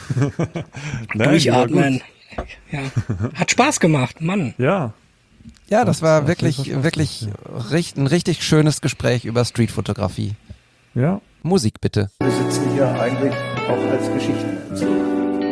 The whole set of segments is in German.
Durchatmen. Ja. Hat Spaß gemacht, Mann. Ja. Ja, das war wirklich ein richtig schönes Gespräch über Streetfotografie. Ja. Musik bitte. Wir sitzen hier eigentlich auch als Geschichtenerzähler.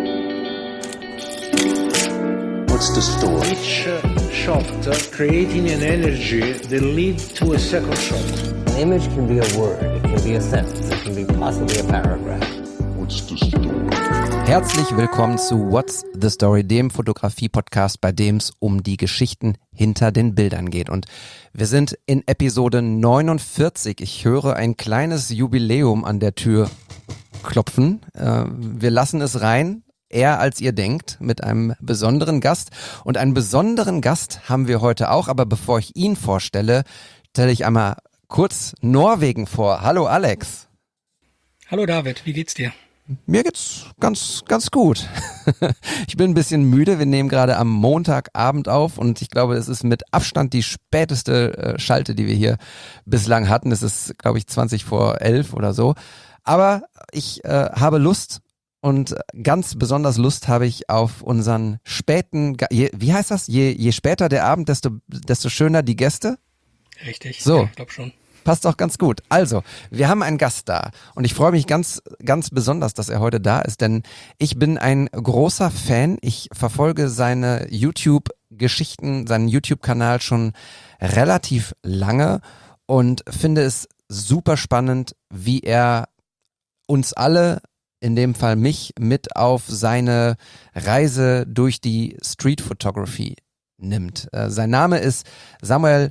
What's the story? Each shot creating an energy that leads to a second shot. An image can be a word, it can be a sentence, it can be possibly a paragraph. What's the story? Herzlich willkommen zu What's the Story, dem Fotografie-Podcast, bei dem es um die Geschichten hinter den Bildern geht. Und wir sind in Episode 49. Ich höre ein kleines Jubiläum an der Tür klopfen. Wir lassen es rein, eher als ihr denkt, mit einem besonderen Gast. Und einen besonderen Gast haben wir heute auch. Aber bevor ich ihn vorstelle, stelle ich einmal kurz Norwegen vor. Hallo Alex. Hallo David, wie geht's dir? Mir geht's ganz gut. Ich bin ein bisschen müde. Wir nehmen gerade am Montagabend auf und ich glaube, es ist mit Abstand die späteste Schalte, die wir hier bislang hatten. Es ist, glaube ich, 20 vor 11 oder so. Aber ich habe Lust und ganz besonders Lust habe ich auf unseren späten, wie heißt das? Je später der Abend, desto schöner die Gäste? Richtig, so. Ja, ich glaube schon. Passt auch ganz gut. Also, wir haben einen Gast da und ich freue mich ganz besonders, dass er heute da ist, denn ich bin ein großer Fan. Ich verfolge seine YouTube-Geschichten, seinen YouTube-Kanal schon relativ lange und finde es super spannend, wie er uns alle, in dem Fall mich, mit auf seine Reise durch die Street Photography nimmt. Sein Name ist Samuel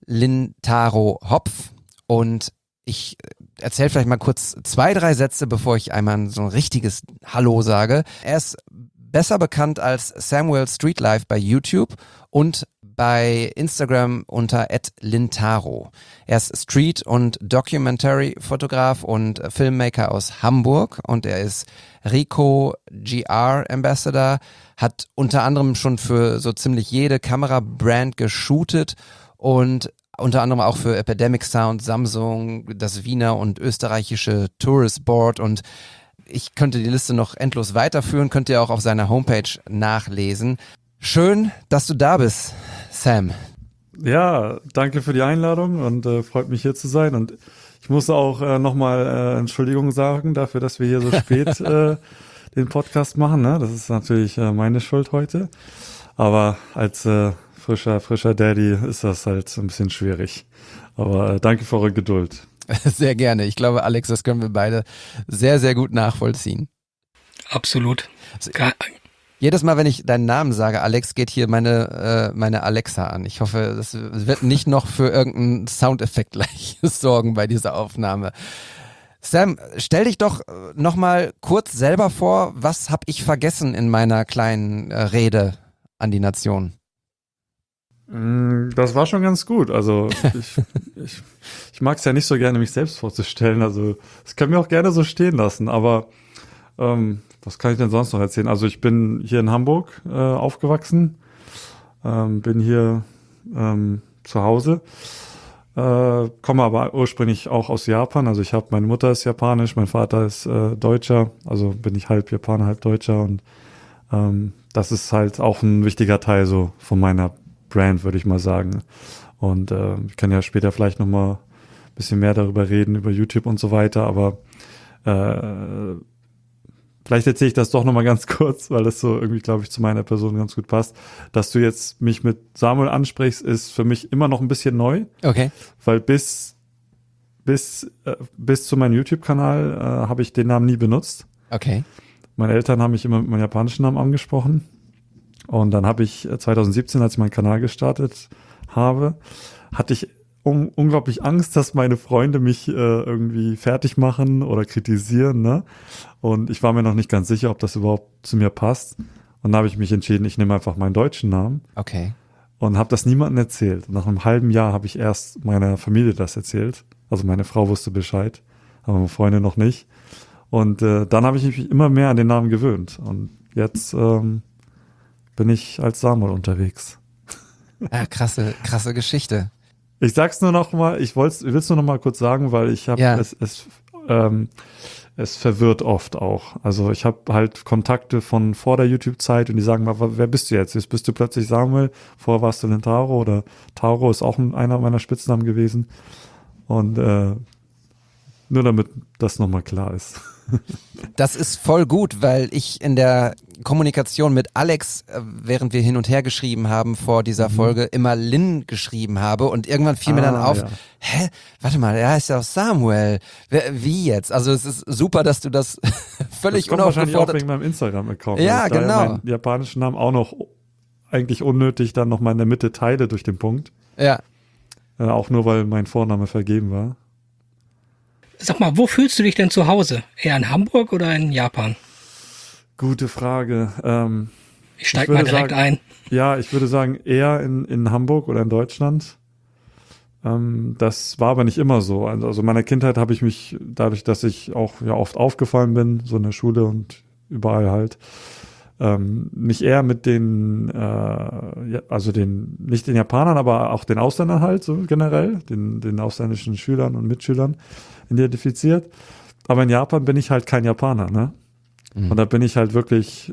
Lintaro Hopf. Und ich erzähle vielleicht mal kurz 2-3 Sätze, bevor ich einmal so ein richtiges Hallo sage. Er ist besser bekannt als Samuel Streetlife bei YouTube und bei Instagram unter @lintaro. Er ist Street- und Documentary-Fotograf und Filmmaker aus Hamburg und er ist Ricoh GR Ambassador, hat unter anderem schon für so ziemlich jede Kamerabrand geshootet und unter anderem auch für Epidemic Sound, Samsung, das Wiener und österreichische Tourist Board und ich könnte die Liste noch endlos weiterführen, könnt ihr auch auf seiner Homepage nachlesen. Schön, dass du da bist, Sam. Ja, danke für die Einladung und freut mich hier zu sein und ich muss auch nochmal Entschuldigung sagen dafür, dass wir hier so spät den Podcast machen. Ne? Das ist natürlich meine Schuld heute, aber als frischer Daddy ist das halt ein bisschen schwierig. Aber danke für eure Geduld. Sehr gerne. Ich glaube, Alex, das können wir beide sehr, sehr gut nachvollziehen. Absolut. Also, jedes Mal, wenn ich deinen Namen sage, Alex, geht hier meine Alexa an. Ich hoffe, das wird nicht noch für irgendeinen Soundeffekt gleich sorgen bei dieser Aufnahme. Sam, stell dich doch nochmal kurz selber vor, was habe ich vergessen in meiner kleinen Rede an die Nation? Das war schon ganz gut. Also ich mag es ja nicht so gerne, mich selbst vorzustellen. Also das können wir auch gerne so stehen lassen. Aber was kann ich denn sonst noch erzählen? Also ich bin hier in Hamburg aufgewachsen, bin hier zu Hause, komme aber ursprünglich auch aus Japan. Also meine Mutter ist japanisch, mein Vater ist Deutscher. Also bin ich halb Japaner, halb Deutscher. Und das ist halt auch ein wichtiger Teil so von meiner Brand, würde ich mal sagen. Und ich kann ja später vielleicht noch mal ein bisschen mehr darüber reden, über YouTube und so weiter, aber vielleicht erzähle ich das doch noch mal ganz kurz, weil das so irgendwie, glaube ich, zu meiner Person ganz gut passt. Dass du jetzt mich mit Samuel ansprichst, ist für mich immer noch ein bisschen neu. Okay. Weil bis zu meinem YouTube-Kanal habe ich den Namen nie benutzt. Okay. Meine Eltern haben mich immer mit meinem japanischen Namen angesprochen. Und dann habe ich 2017, als ich meinen Kanal gestartet habe, hatte ich unglaublich Angst, dass meine Freunde mich irgendwie fertig machen oder kritisieren. Ne? Und ich war mir noch nicht ganz sicher, ob das überhaupt zu mir passt. Und dann habe ich mich entschieden, ich nehme einfach meinen deutschen Namen. Okay. Und habe das niemandem erzählt. Und nach einem halben Jahr habe ich erst meiner Familie das erzählt. Also meine Frau wusste Bescheid, aber meine Freunde noch nicht. Und dann habe ich mich immer mehr an den Namen gewöhnt. Und jetzt bin ich als Samuel unterwegs. Ja, krasse Geschichte. Ich sag's nur noch mal, ich will's nur noch mal kurz sagen, weil ich habe es verwirrt oft auch. Also ich habe halt Kontakte von vor der YouTube-Zeit und die sagen mal, wer bist du jetzt? Jetzt bist du plötzlich Samuel, vorher warst du Lintaro oder Tauro ist auch einer meiner Spitznamen gewesen. Und nur damit das nochmal klar ist. Das ist voll gut, weil ich in der Kommunikation mit Alex, während wir hin und her geschrieben haben vor dieser Folge, immer Lin geschrieben habe und irgendwann fiel mir dann auf, hä, warte mal, der heißt ja auch Samuel. Wie jetzt? Also es ist super, dass du das völlig das kommt wahrscheinlich auch unaufgefordert... wegen meinem Instagram-Account. Ja, weil ich genau. meinen japanischen Namen auch noch eigentlich unnötig dann nochmal in der Mitte teile durch den Punkt. Ja. Auch nur, weil mein Vorname vergeben war. Sag mal, wo fühlst du dich denn zu Hause? Eher in Hamburg oder in Japan? Gute Frage. Ich steig mal direkt ein. Ja, ich würde sagen eher in Hamburg oder in Deutschland. Das war aber nicht immer so. Also in meiner Kindheit habe ich mich, dadurch, dass ich auch ja oft aufgefallen bin, so in der Schule und überall halt, mich eher mit den, nicht den Japanern, aber auch den Ausländern halt so generell, den ausländischen Schülern und Mitschülern identifiziert. Aber in Japan bin ich halt kein Japaner, ne? Und da bin ich halt wirklich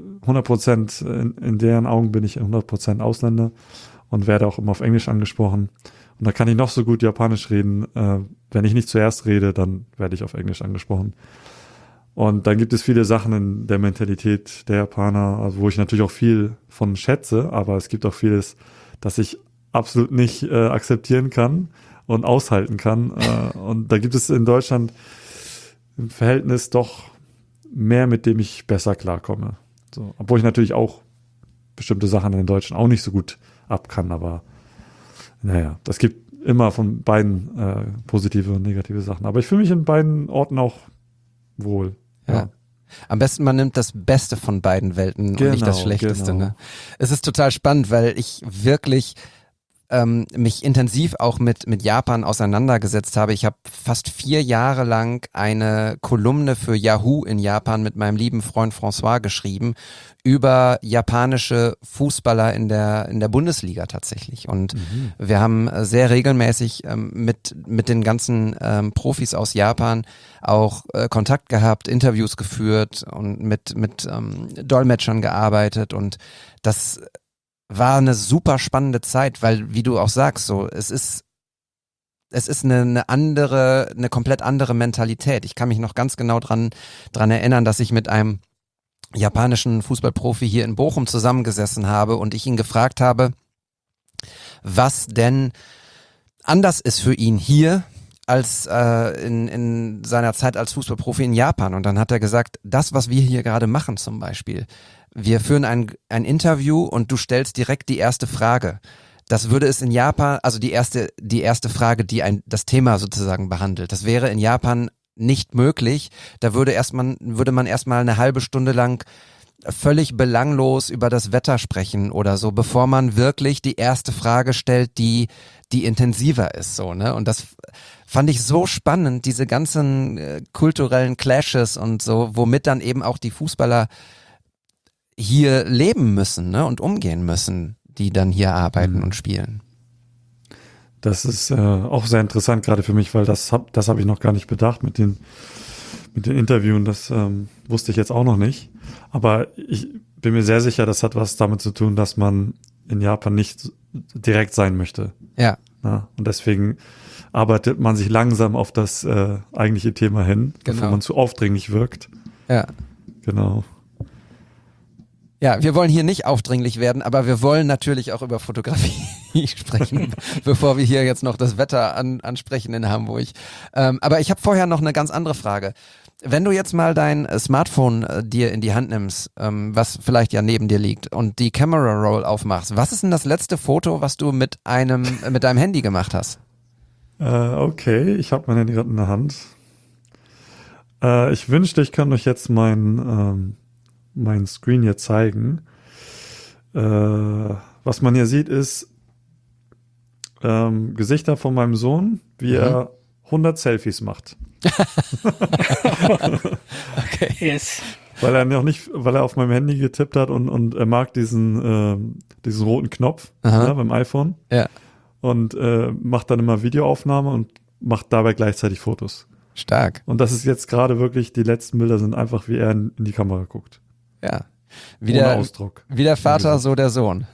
100%, in deren Augen bin ich 100% Ausländer und werde auch immer auf Englisch angesprochen. Und da kann ich noch so gut Japanisch reden. Wenn ich nicht zuerst rede, dann werde ich auf Englisch angesprochen. Und dann gibt es viele Sachen in der Mentalität der Japaner, also wo ich natürlich auch viel von schätze, aber es gibt auch vieles, das ich absolut nicht akzeptieren kann und aushalten kann. Und da gibt es in Deutschland im Verhältnis doch mehr, mit dem ich besser klarkomme. So, obwohl ich natürlich auch bestimmte Sachen in den Deutschen auch nicht so gut ab kann, aber naja, das gibt immer von beiden positive und negative Sachen. Aber ich fühle mich in beiden Orten auch wohl. Ja. Am besten man nimmt das Beste von beiden Welten und nicht das Schlechteste. Genau. Ne? Es ist total spannend, weil ich wirklich mich intensiv auch mit Japan auseinandergesetzt habe. Ich habe fast 4 Jahre lang eine Kolumne für Yahoo in Japan mit meinem lieben Freund François geschrieben über japanische Fußballer in der Bundesliga tatsächlich. Und wir haben sehr regelmäßig mit den ganzen Profis aus Japan auch Kontakt gehabt, Interviews geführt und mit Dolmetschern gearbeitet, und das war eine super spannende Zeit, weil, wie du auch sagst, so, es ist eine komplett andere Mentalität. Ich kann mich noch ganz genau dran erinnern, dass ich mit einem japanischen Fußballprofi hier in Bochum zusammengesessen habe und ich ihn gefragt habe, was denn anders ist für ihn hier als in seiner Zeit als Fußballprofi in Japan. Und dann hat er gesagt, das, was wir hier gerade machen zum Beispiel, wir führen ein Interview und du stellst direkt die erste Frage. Das würde es in Japan, also die erste Frage, die das Thema sozusagen behandelt, das wäre in Japan nicht möglich. Da würde man erstmal eine halbe Stunde lang völlig belanglos über das Wetter sprechen oder so, bevor man wirklich die erste Frage stellt, die intensiver ist, so, ne? Und das fand ich so spannend, diese ganzen kulturellen Clashes und so, womit dann eben auch die Fußballer hier leben müssen, ne, und umgehen müssen, die dann hier arbeiten und spielen. Das ist auch sehr interessant, gerade für mich, weil das hab ich noch gar nicht bedacht mit den Interviewen. Das wusste ich jetzt auch noch nicht. Aber ich bin mir sehr sicher, das hat was damit zu tun, dass man in Japan nicht direkt sein möchte. Ja. Ja, und deswegen arbeitet man sich langsam auf das eigentliche Thema hin, bevor man zu aufdringlich wirkt. Ja. Genau. Ja, wir wollen hier nicht aufdringlich werden, aber wir wollen natürlich auch über Fotografie sprechen, bevor wir hier jetzt noch das Wetter ansprechen in Hamburg. Aber ich habe vorher noch eine ganz andere Frage. Wenn du jetzt mal dein Smartphone dir in die Hand nimmst, was vielleicht ja neben dir liegt, und die Camera Roll aufmachst, was ist denn das letzte Foto, was du mit deinem Handy gemacht hast? Okay, ich habe mein Handy gerade in der Hand. Ich wünschte, ich kann euch jetzt mein Screen hier zeigen. Was man hier sieht, ist Gesichter von meinem Sohn, wie er 100 Selfies macht. Okay. Yes. Weil er auf meinem Handy getippt hat und er mag diesen roten Knopf beim iPhone. Ja. Und macht dann immer Videoaufnahme und macht dabei gleichzeitig Fotos. Stark. Und das ist jetzt gerade wirklich, die letzten Bilder sind einfach, wie er in die Kamera guckt. Ja. Ohne Ausdruck. Wie der Vater, so der Sohn.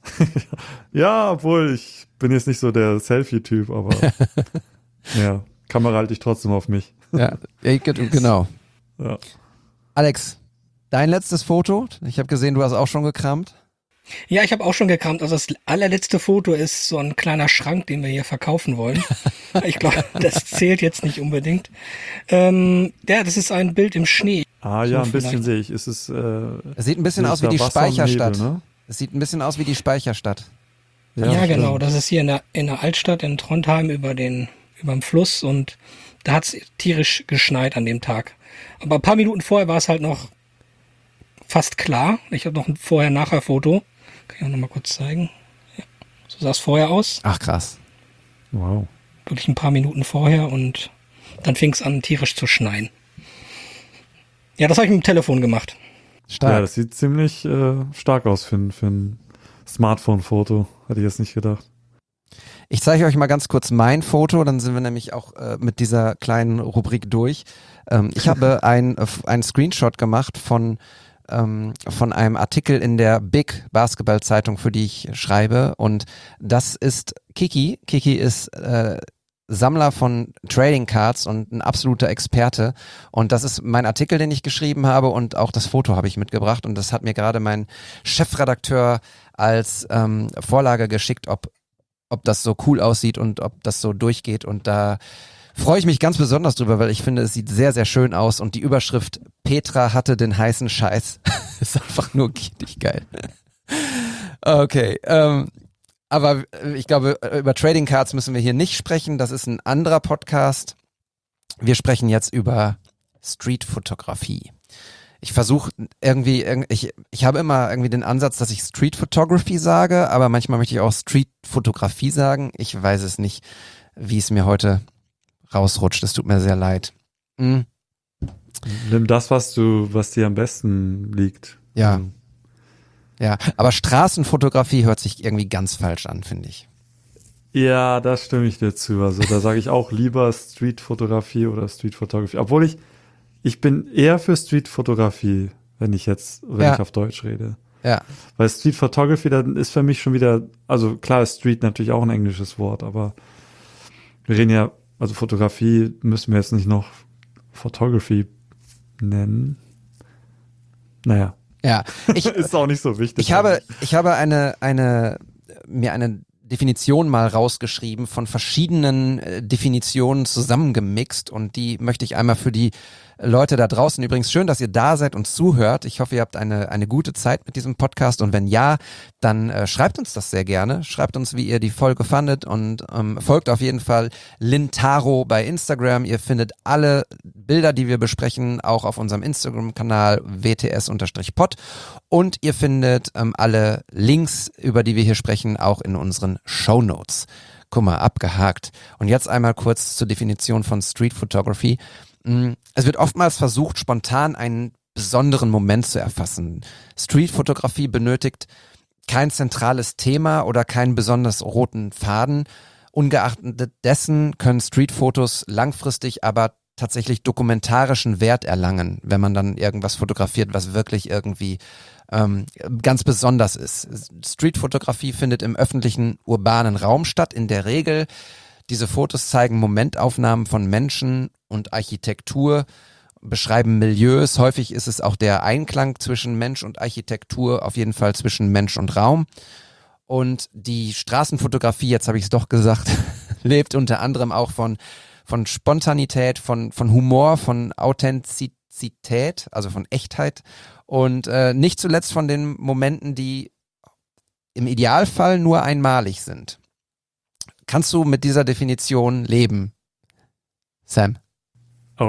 Ja, obwohl ich bin jetzt nicht so der Selfie-Typ, aber ja, Kamera halte ich trotzdem auf mich. Ja, genau. Ja. Alex, dein letztes Foto? Ich habe gesehen, du hast auch schon gekramt. Ja, ich habe auch schon gekramt. Also das allerletzte Foto ist so ein kleiner Schrank, den wir hier verkaufen wollen. Ich glaube, das zählt jetzt nicht unbedingt. Ja, das ist ein Bild im Schnee. Ah ja, ein bisschen sehe ich. Es sieht ein bisschen aus wie die Wasser und Speicherstadt. Nebel, ne? Es sieht ein bisschen aus wie die Speicherstadt. Ja, genau. Das ist hier in der Altstadt in Trondheim überm Fluss und da hat's tierisch geschneit an dem Tag. Aber ein paar Minuten vorher war es halt noch fast klar. Ich habe noch ein Vorher-Nachher-Foto. Kann ich auch noch mal kurz zeigen. Ja, so sah es vorher aus. Ach krass. Wow. Wirklich ein paar Minuten vorher und dann fing es an, tierisch zu schneien. Ja, das habe ich mit dem Telefon gemacht. Stark. Ja, das sieht ziemlich stark aus für ein Smartphone-Foto. Hätte ich jetzt nicht gedacht. Ich zeige euch mal ganz kurz mein Foto, dann sind wir nämlich auch mit dieser kleinen Rubrik durch. Ich habe einen Screenshot gemacht von einem Artikel in der Big Basketball-Zeitung, für die ich schreibe. Und das ist Kiki. Kiki ist Sammler von Trading Cards und ein absoluter Experte. Und das ist mein Artikel, den ich geschrieben habe, und auch das Foto habe ich mitgebracht. Und das hat mir gerade mein Chefredakteur als Vorlage geschickt, ob das so cool aussieht und ob das so durchgeht. Und da freue ich mich ganz besonders drüber, weil ich finde, es sieht sehr, sehr schön aus. Und die Überschrift Petra hatte den heißen Scheiß ist einfach nur richtig geil. Okay, aber ich glaube, über Trading Cards müssen wir hier nicht sprechen. Das ist ein anderer Podcast. Wir sprechen jetzt über Streetfotografie. Ich versuche irgendwie, ich habe immer irgendwie den Ansatz, dass ich Street Photography sage, aber manchmal möchte ich auch Streetfotografie sagen. Ich weiß es nicht, wie es mir heute rausrutscht. Es tut mir sehr leid. Nimm das, was dir am besten liegt. Ja. Ja, aber Straßenfotografie hört sich irgendwie ganz falsch an, finde ich. Ja, da stimme ich dir zu. Also da sage ich auch lieber Streetfotografie oder Streetfotografie. Obwohl ich bin eher für Streetfotografie, wenn ich auf Deutsch rede. Ja. Weil Street Photography, dann ist für mich schon wieder, also klar ist Street natürlich auch ein englisches Wort, aber wir reden ja, also Fotografie müssen wir jetzt nicht noch Photography nennen. Naja. Ja. Ist auch nicht so wichtig. Ich habe mir eine Definition mal rausgeschrieben, von verschiedenen Definitionen zusammengemixt, und die möchte ich einmal für die Leute da draußen, übrigens schön, dass ihr da seid und zuhört. Ich hoffe, ihr habt eine gute Zeit mit diesem Podcast, und wenn ja, dann schreibt uns das sehr gerne. Schreibt uns, wie ihr die Folge fandet, und folgt auf jeden Fall Lintaro bei Instagram. Ihr findet alle Bilder, die wir besprechen, auch auf unserem Instagram-Kanal WTS_pod, und ihr findet alle Links, über die wir hier sprechen, auch in unseren Shownotes. Guck mal, abgehakt. Und jetzt einmal kurz zur Definition von Street Photography. Es wird oftmals versucht, spontan einen besonderen Moment zu erfassen. Streetfotografie benötigt kein zentrales Thema oder keinen besonders roten Faden. Ungeachtet dessen können Streetfotos langfristig aber tatsächlich dokumentarischen Wert erlangen, wenn man dann irgendwas fotografiert, was wirklich irgendwie ganz besonders ist. Streetfotografie findet im öffentlichen urbanen Raum statt, in der Regel. Diese Fotos zeigen Momentaufnahmen von Menschen und Architektur, beschreiben Milieus. Häufig ist es auch der Einklang zwischen Mensch und Architektur, auf jeden Fall zwischen Mensch und Raum. Und die Straßenfotografie, jetzt habe ich es doch gesagt, lebt unter anderem auch von Spontanität, von Humor, von Authentizität, also von Echtheit, und nicht zuletzt von den Momenten, die im Idealfall nur einmalig sind. Kannst du mit dieser Definition leben, Sam? Oh,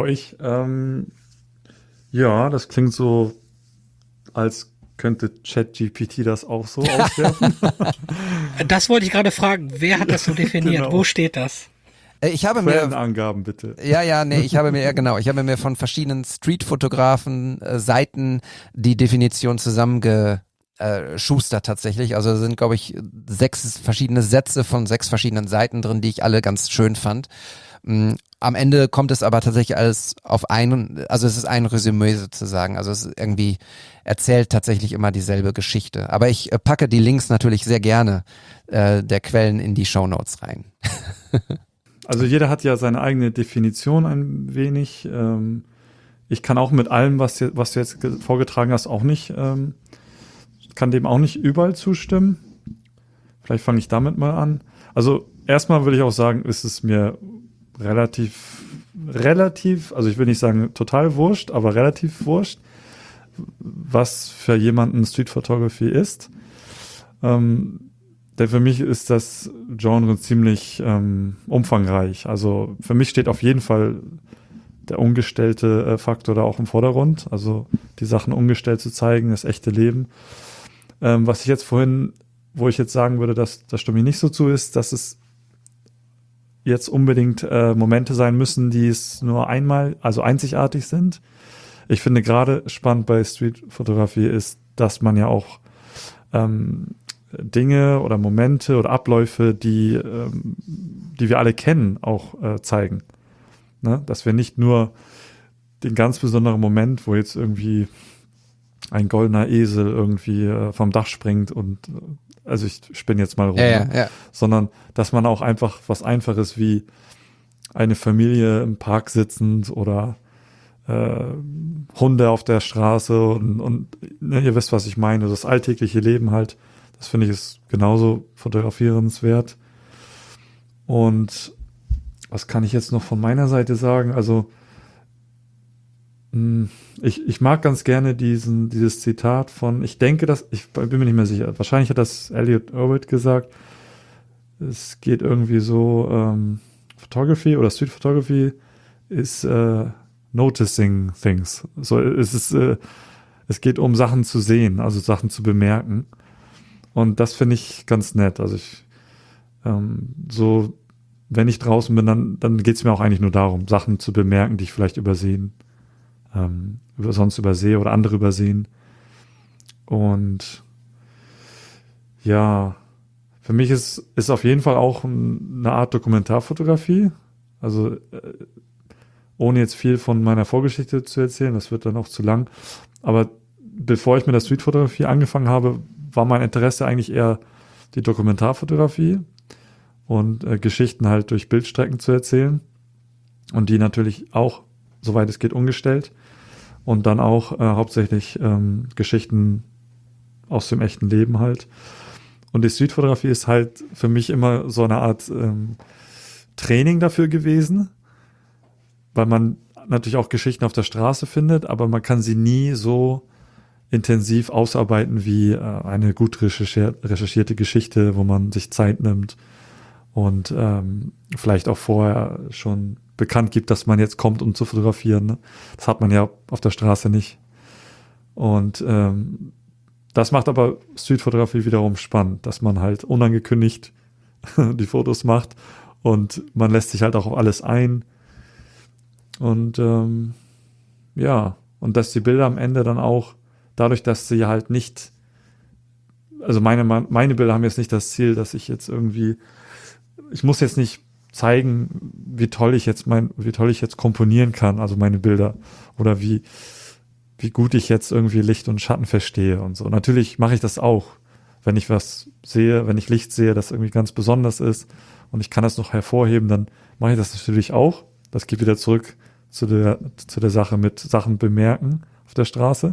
ja, das klingt so, als könnte ChatGPT das auch so auswerfen. Das wollte ich gerade fragen. Wer hat das so definiert? Genau. Wo steht das? Ich habe mir Quellenangaben bitte. ich habe mir von verschiedenen Streetfotografen Seiten die Definition zusammengeschustert tatsächlich. Also da sind, glaube ich, 6 verschiedene Sätze von 6 verschiedenen Seiten drin, die ich alle ganz schön fand. Am Ende kommt es aber tatsächlich alles auf also es ist ein Resümee sozusagen. Also es ist irgendwie erzählt tatsächlich immer dieselbe Geschichte. Aber ich packe die Links natürlich sehr gerne der Quellen in die Shownotes rein. Also jeder hat ja seine eigene Definition ein wenig. Ich kann auch mit allem, was du jetzt vorgetragen hast, auch nicht, kann dem auch nicht überall zustimmen. Vielleicht fange ich damit mal an. Also erstmal würde ich auch sagen, ist es mir relativ, also ich will nicht sagen total wurscht, aber relativ wurscht, was für jemanden Street Photography ist. Denn für mich ist das Genre ziemlich umfangreich. Also für mich steht auf jeden Fall der ungestellte Faktor da auch im Vordergrund. Also die Sachen ungestellt zu zeigen, das echte Leben. Was ich jetzt vorhin, wo ich jetzt sagen würde, das stimme ich nicht so zu, ist, dass es jetzt unbedingt Momente sein müssen, die es nur einmal, also einzigartig sind. Ich finde gerade spannend bei Street-Fotografie ist, dass man ja auch Dinge oder Momente oder Abläufe, die wir alle kennen, auch zeigen. Ne? Dass wir nicht nur den ganz besonderen Moment, wo jetzt irgendwie ein goldener Esel irgendwie vom Dach springt und also ich spinne jetzt mal rum, ja. Sondern dass man auch einfach was Einfaches wie eine Familie im Park sitzend oder Hunde auf der Straße und ne, ihr wisst, was ich meine, das alltägliche Leben halt, das finde ich ist genauso fotografierenswert. Und was kann ich jetzt noch von meiner Seite sagen? Also ich mag ganz gerne dieses Zitat von, ich denke, ich bin mir nicht mehr sicher, wahrscheinlich hat das Elliot Erwitt gesagt, es geht irgendwie so, Photography oder Street Photography ist noticing things. So, es geht um Sachen zu sehen, also Sachen zu bemerken. Und das finde ich ganz nett. Also so, wenn ich draußen bin, dann geht es mir auch eigentlich nur darum, Sachen zu bemerken, die ich vielleicht sonst übersehe oder andere übersehen. Und ja, für mich ist auf jeden Fall auch eine Art Dokumentarfotografie. Also ohne jetzt viel von meiner Vorgeschichte zu erzählen, das wird dann auch zu lang. Aber bevor ich mit der Streetfotografie angefangen habe, war mein Interesse eigentlich eher die Dokumentarfotografie und Geschichten halt durch Bildstrecken zu erzählen. Und die natürlich auch, soweit es geht, ungestellt. Und dann auch hauptsächlich Geschichten aus dem echten Leben halt. Und die Streetfotografie ist halt für mich immer so eine Art Training dafür gewesen, weil man natürlich auch Geschichten auf der Straße findet, aber man kann sie nie so intensiv ausarbeiten wie eine gut recherchierte Geschichte, wo man sich Zeit nimmt und vielleicht auch vorher schon bekannt gibt, dass man jetzt kommt, um zu fotografieren. Ne? Das hat man ja auf der Straße nicht. Und das macht aber Streetfotografie wiederum spannend, dass man halt unangekündigt die Fotos macht und man lässt sich halt auch auf alles ein. Und ja, und dass die Bilder am Ende dann auch, dadurch, dass sie halt nicht, also meine Bilder haben jetzt nicht das Ziel, dass ich jetzt irgendwie, ich muss jetzt nicht zeigen, wie toll ich jetzt komponieren kann, also meine Bilder, oder wie gut ich jetzt irgendwie Licht und Schatten verstehe und so. Natürlich mache ich das auch, wenn ich was sehe, wenn ich Licht sehe, das irgendwie ganz besonders ist und ich kann das noch hervorheben, dann mache ich das natürlich auch. Das geht wieder zurück zu der Sache mit Sachen bemerken auf der Straße.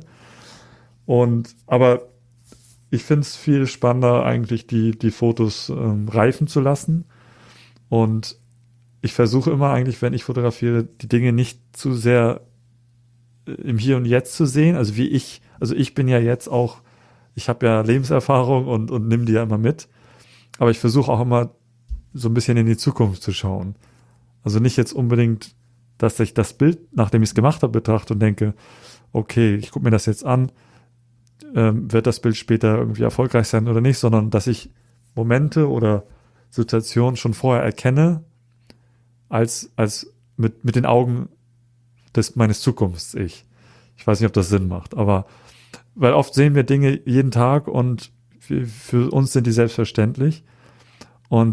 Aber ich finde es viel spannender, eigentlich die Fotos reifen zu lassen. Und ich versuche immer eigentlich, wenn ich fotografiere, die Dinge nicht zu sehr im Hier und Jetzt zu sehen. Also ich bin ja jetzt auch, ich habe ja Lebenserfahrung und nehme die ja immer mit. Aber ich versuche auch immer so ein bisschen in die Zukunft zu schauen. Also nicht jetzt unbedingt, dass ich das Bild, nachdem ich es gemacht habe, betrachte und denke, okay, ich gucke mir das jetzt an, wird das Bild später irgendwie erfolgreich sein oder nicht, sondern dass ich Momente oder Situationen schon vorher erkenne, als mit den Augen meines Zukunfts-Ich. Ich weiß nicht, ob das Sinn macht, aber weil oft sehen wir Dinge jeden Tag und für uns sind die selbstverständlich und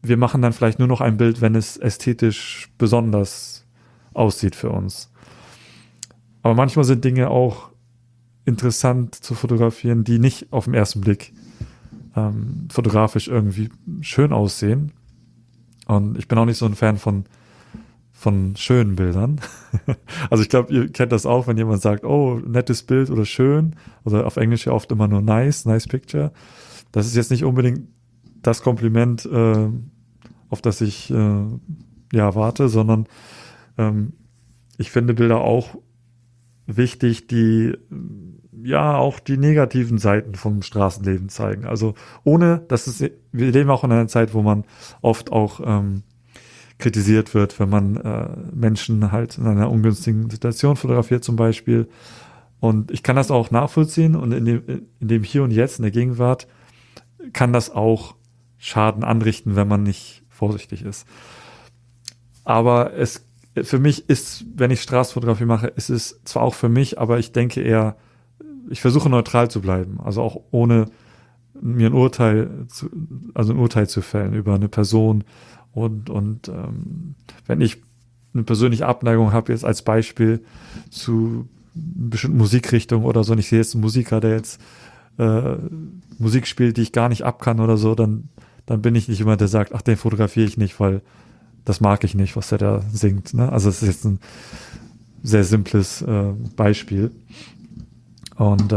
wir machen dann vielleicht nur noch ein Bild, wenn es ästhetisch besonders aussieht für uns. Aber manchmal sind Dinge auch interessant zu fotografieren, die nicht auf den ersten Blick fotografisch irgendwie schön aussehen. Und ich bin auch nicht so ein Fan von schönen Bildern. Also ich glaube, ihr kennt das auch, wenn jemand sagt, oh, nettes Bild oder schön, oder auf Englisch ja oft immer nur nice picture. Das ist jetzt nicht unbedingt das Kompliment, auf das ich warte, sondern ich finde Bilder auch wichtig, die auch die negativen Seiten vom Straßenleben zeigen. Also ohne, wir leben auch in einer Zeit, wo man oft auch kritisiert wird, wenn man Menschen halt in einer ungünstigen Situation fotografiert zum Beispiel. Und ich kann das auch nachvollziehen und in dem Hier und Jetzt, in der Gegenwart, kann das auch Schaden anrichten, wenn man nicht vorsichtig ist. Aber für mich ist, wenn ich Straßenfotografie mache, ist es zwar auch für mich, aber ich denke eher, ich versuche neutral zu bleiben, also auch ohne mir ein Urteil zu fällen über eine Person und wenn ich eine persönliche Abneigung habe, jetzt als Beispiel zu bestimmten Musikrichtungen oder so, und ich sehe jetzt einen Musiker, der jetzt Musik spielt, die ich gar nicht ab kann oder so, dann bin ich nicht jemand, der sagt, ach, den fotografiere ich nicht, weil das mag ich nicht, was der da singt. Ne? Also es ist jetzt ein sehr simples Beispiel. Und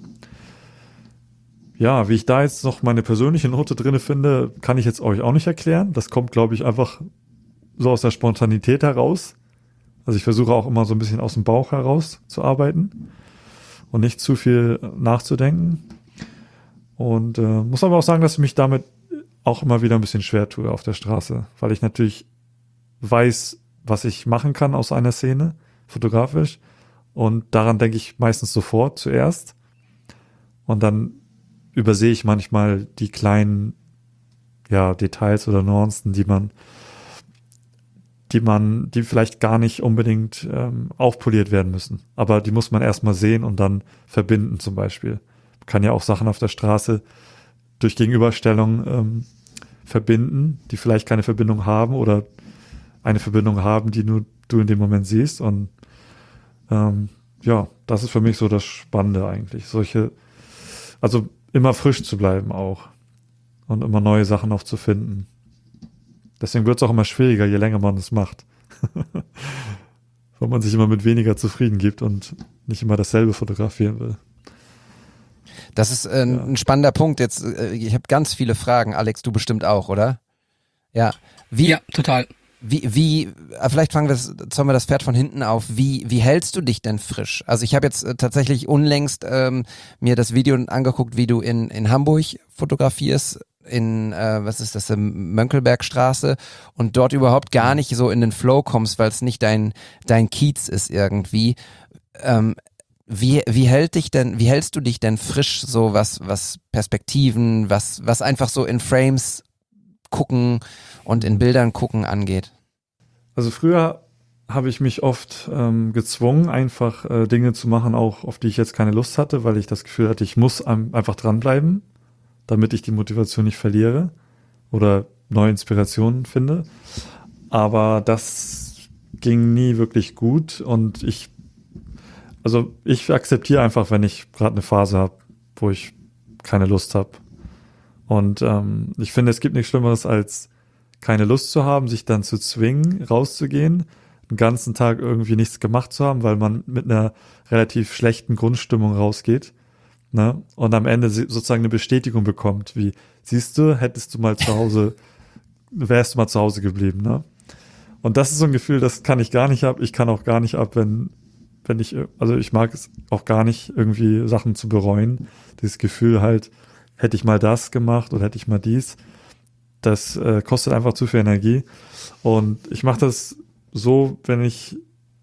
wie ich da jetzt noch meine persönliche Note drinne finde, kann ich jetzt euch auch nicht erklären. Das kommt, glaube ich, einfach so aus der Spontanität heraus. Also ich versuche auch immer so ein bisschen aus dem Bauch heraus zu arbeiten und nicht zu viel nachzudenken. Und muss aber auch sagen, dass ich mich damit auch immer wieder ein bisschen schwer tue auf der Straße, weil ich natürlich weiß, was ich machen kann aus einer Szene, fotografisch. Und daran denke ich meistens sofort zuerst. Und dann übersehe ich manchmal die kleinen Details oder Nuancen, die vielleicht gar nicht unbedingt aufpoliert werden müssen. Aber die muss man erstmal sehen und dann verbinden zum Beispiel. Man kann ja auch Sachen auf der Straße durch Gegenüberstellung verbinden, die vielleicht keine Verbindung haben oder eine Verbindung haben, die nur du in dem Moment siehst. Und das ist für mich so das Spannende eigentlich. Also immer frisch zu bleiben auch und immer neue Sachen auch zu finden. Deswegen wird es auch immer schwieriger, je länger man es macht. Weil man sich immer mit weniger zufrieden gibt und nicht immer dasselbe fotografieren will. Das ist ein spannender Punkt. Jetzt, ich habe ganz viele Fragen. Alex, du bestimmt auch, oder? Ja. Ja, total. Vielleicht zäumen wir das Pferd von hinten auf. Wie hältst du dich denn frisch? Also ich habe jetzt tatsächlich unlängst mir das Video angeguckt, wie du in Hamburg fotografierst, in Mönckelbergstraße, und dort überhaupt gar nicht so in den Flow kommst, weil es nicht dein Kiez ist irgendwie. Wie hältst du dich denn frisch, so was Perspektiven, was einfach so in Frames gucken und in Bildern gucken angeht? Also früher habe ich mich oft gezwungen, einfach Dinge zu machen, auch auf die ich jetzt keine Lust hatte, weil ich das Gefühl hatte, ich muss einfach dranbleiben, damit ich die Motivation nicht verliere oder neue Inspirationen finde. Aber das ging nie wirklich gut und ich akzeptiere einfach, wenn ich gerade eine Phase habe, wo ich keine Lust habe. Und ich finde, es gibt nichts Schlimmeres, als keine Lust zu haben, sich dann zu zwingen, rauszugehen, den ganzen Tag irgendwie nichts gemacht zu haben, weil man mit einer relativ schlechten Grundstimmung rausgeht, ne? Und am Ende sozusagen eine Bestätigung bekommt, wie, siehst du, wärst du mal zu Hause geblieben, ne? Und das ist so ein Gefühl, das kann ich gar nicht ab. Ich kann auch gar nicht ab, ich mag es auch gar nicht, irgendwie Sachen zu bereuen. Dieses Gefühl halt, hätte ich mal das gemacht oder hätte ich mal dies. Das kostet einfach zu viel Energie. Und ich mache das so, ich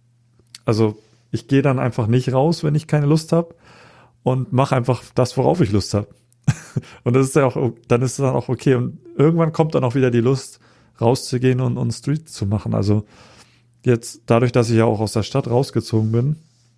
gehe dann einfach nicht raus, wenn ich keine Lust habe, und mache einfach das, worauf ich Lust habe. Und das ist ja auch, dann ist es dann auch okay. Und irgendwann kommt dann auch wieder die Lust, rauszugehen und Street zu machen. Also jetzt, dadurch, dass ich ja auch aus der Stadt rausgezogen bin,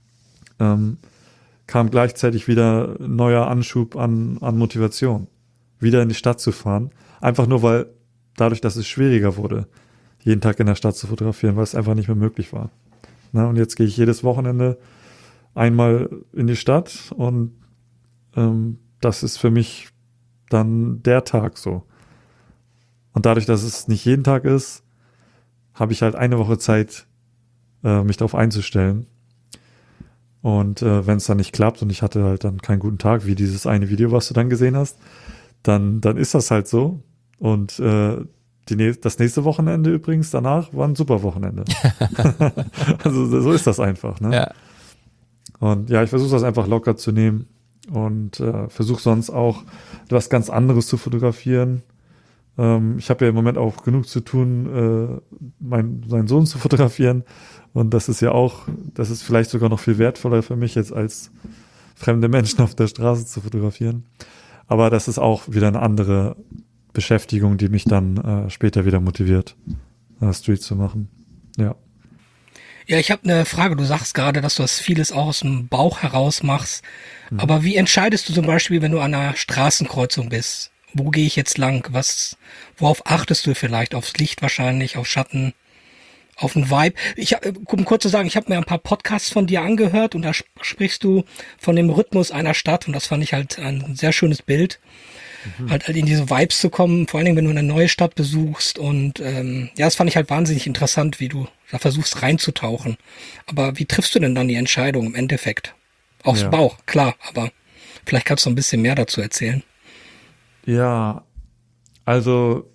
kam gleichzeitig wieder ein neuer Anschub an Motivation, wieder in die Stadt zu fahren. Einfach nur, weil dadurch, dass es schwieriger wurde, jeden Tag in der Stadt zu fotografieren, weil es einfach nicht mehr möglich war. Na, und jetzt gehe ich jedes Wochenende einmal in die Stadt und das ist für mich dann der Tag so. Und dadurch, dass es nicht jeden Tag ist, habe ich halt eine Woche Zeit, mich darauf einzustellen. Und wenn es dann nicht klappt und ich hatte halt dann keinen guten Tag, wie dieses eine Video, was du dann gesehen hast, dann ist das halt so. Und das nächste Wochenende übrigens danach war ein super Wochenende. Also so ist das einfach. Ne? Ja. Und ja, ich versuche das einfach locker zu nehmen und versuche sonst auch was ganz anderes zu fotografieren. Ich habe ja im Moment auch genug zu tun, seinen Sohn zu fotografieren. Und das ist vielleicht sogar noch viel wertvoller für mich jetzt als fremde Menschen auf der Straße zu fotografieren. Aber das ist auch wieder eine andere Beschäftigung, die mich dann später wieder motiviert, Street zu machen. Ja. Ja, ich habe eine Frage. Du sagst gerade, dass du das vieles auch aus dem Bauch heraus machst. Aber wie entscheidest du zum Beispiel, wenn du an einer Straßenkreuzung bist? Wo gehe ich jetzt lang? Worauf achtest du vielleicht? Aufs Licht wahrscheinlich, auf Schatten, auf den Vibe? Um kurz zu sagen, ich habe mir ein paar Podcasts von dir angehört und da sprichst du von dem Rhythmus einer Stadt und das fand ich halt ein sehr schönes Bild. Halt in diese Vibes zu kommen, vor allen Dingen, wenn du eine neue Stadt besuchst und das fand ich halt wahnsinnig interessant, wie du da versuchst reinzutauchen. Aber wie triffst du denn dann die Entscheidung im Endeffekt? Aufs Bauch, klar, aber vielleicht kannst du ein bisschen mehr dazu erzählen. Ja, also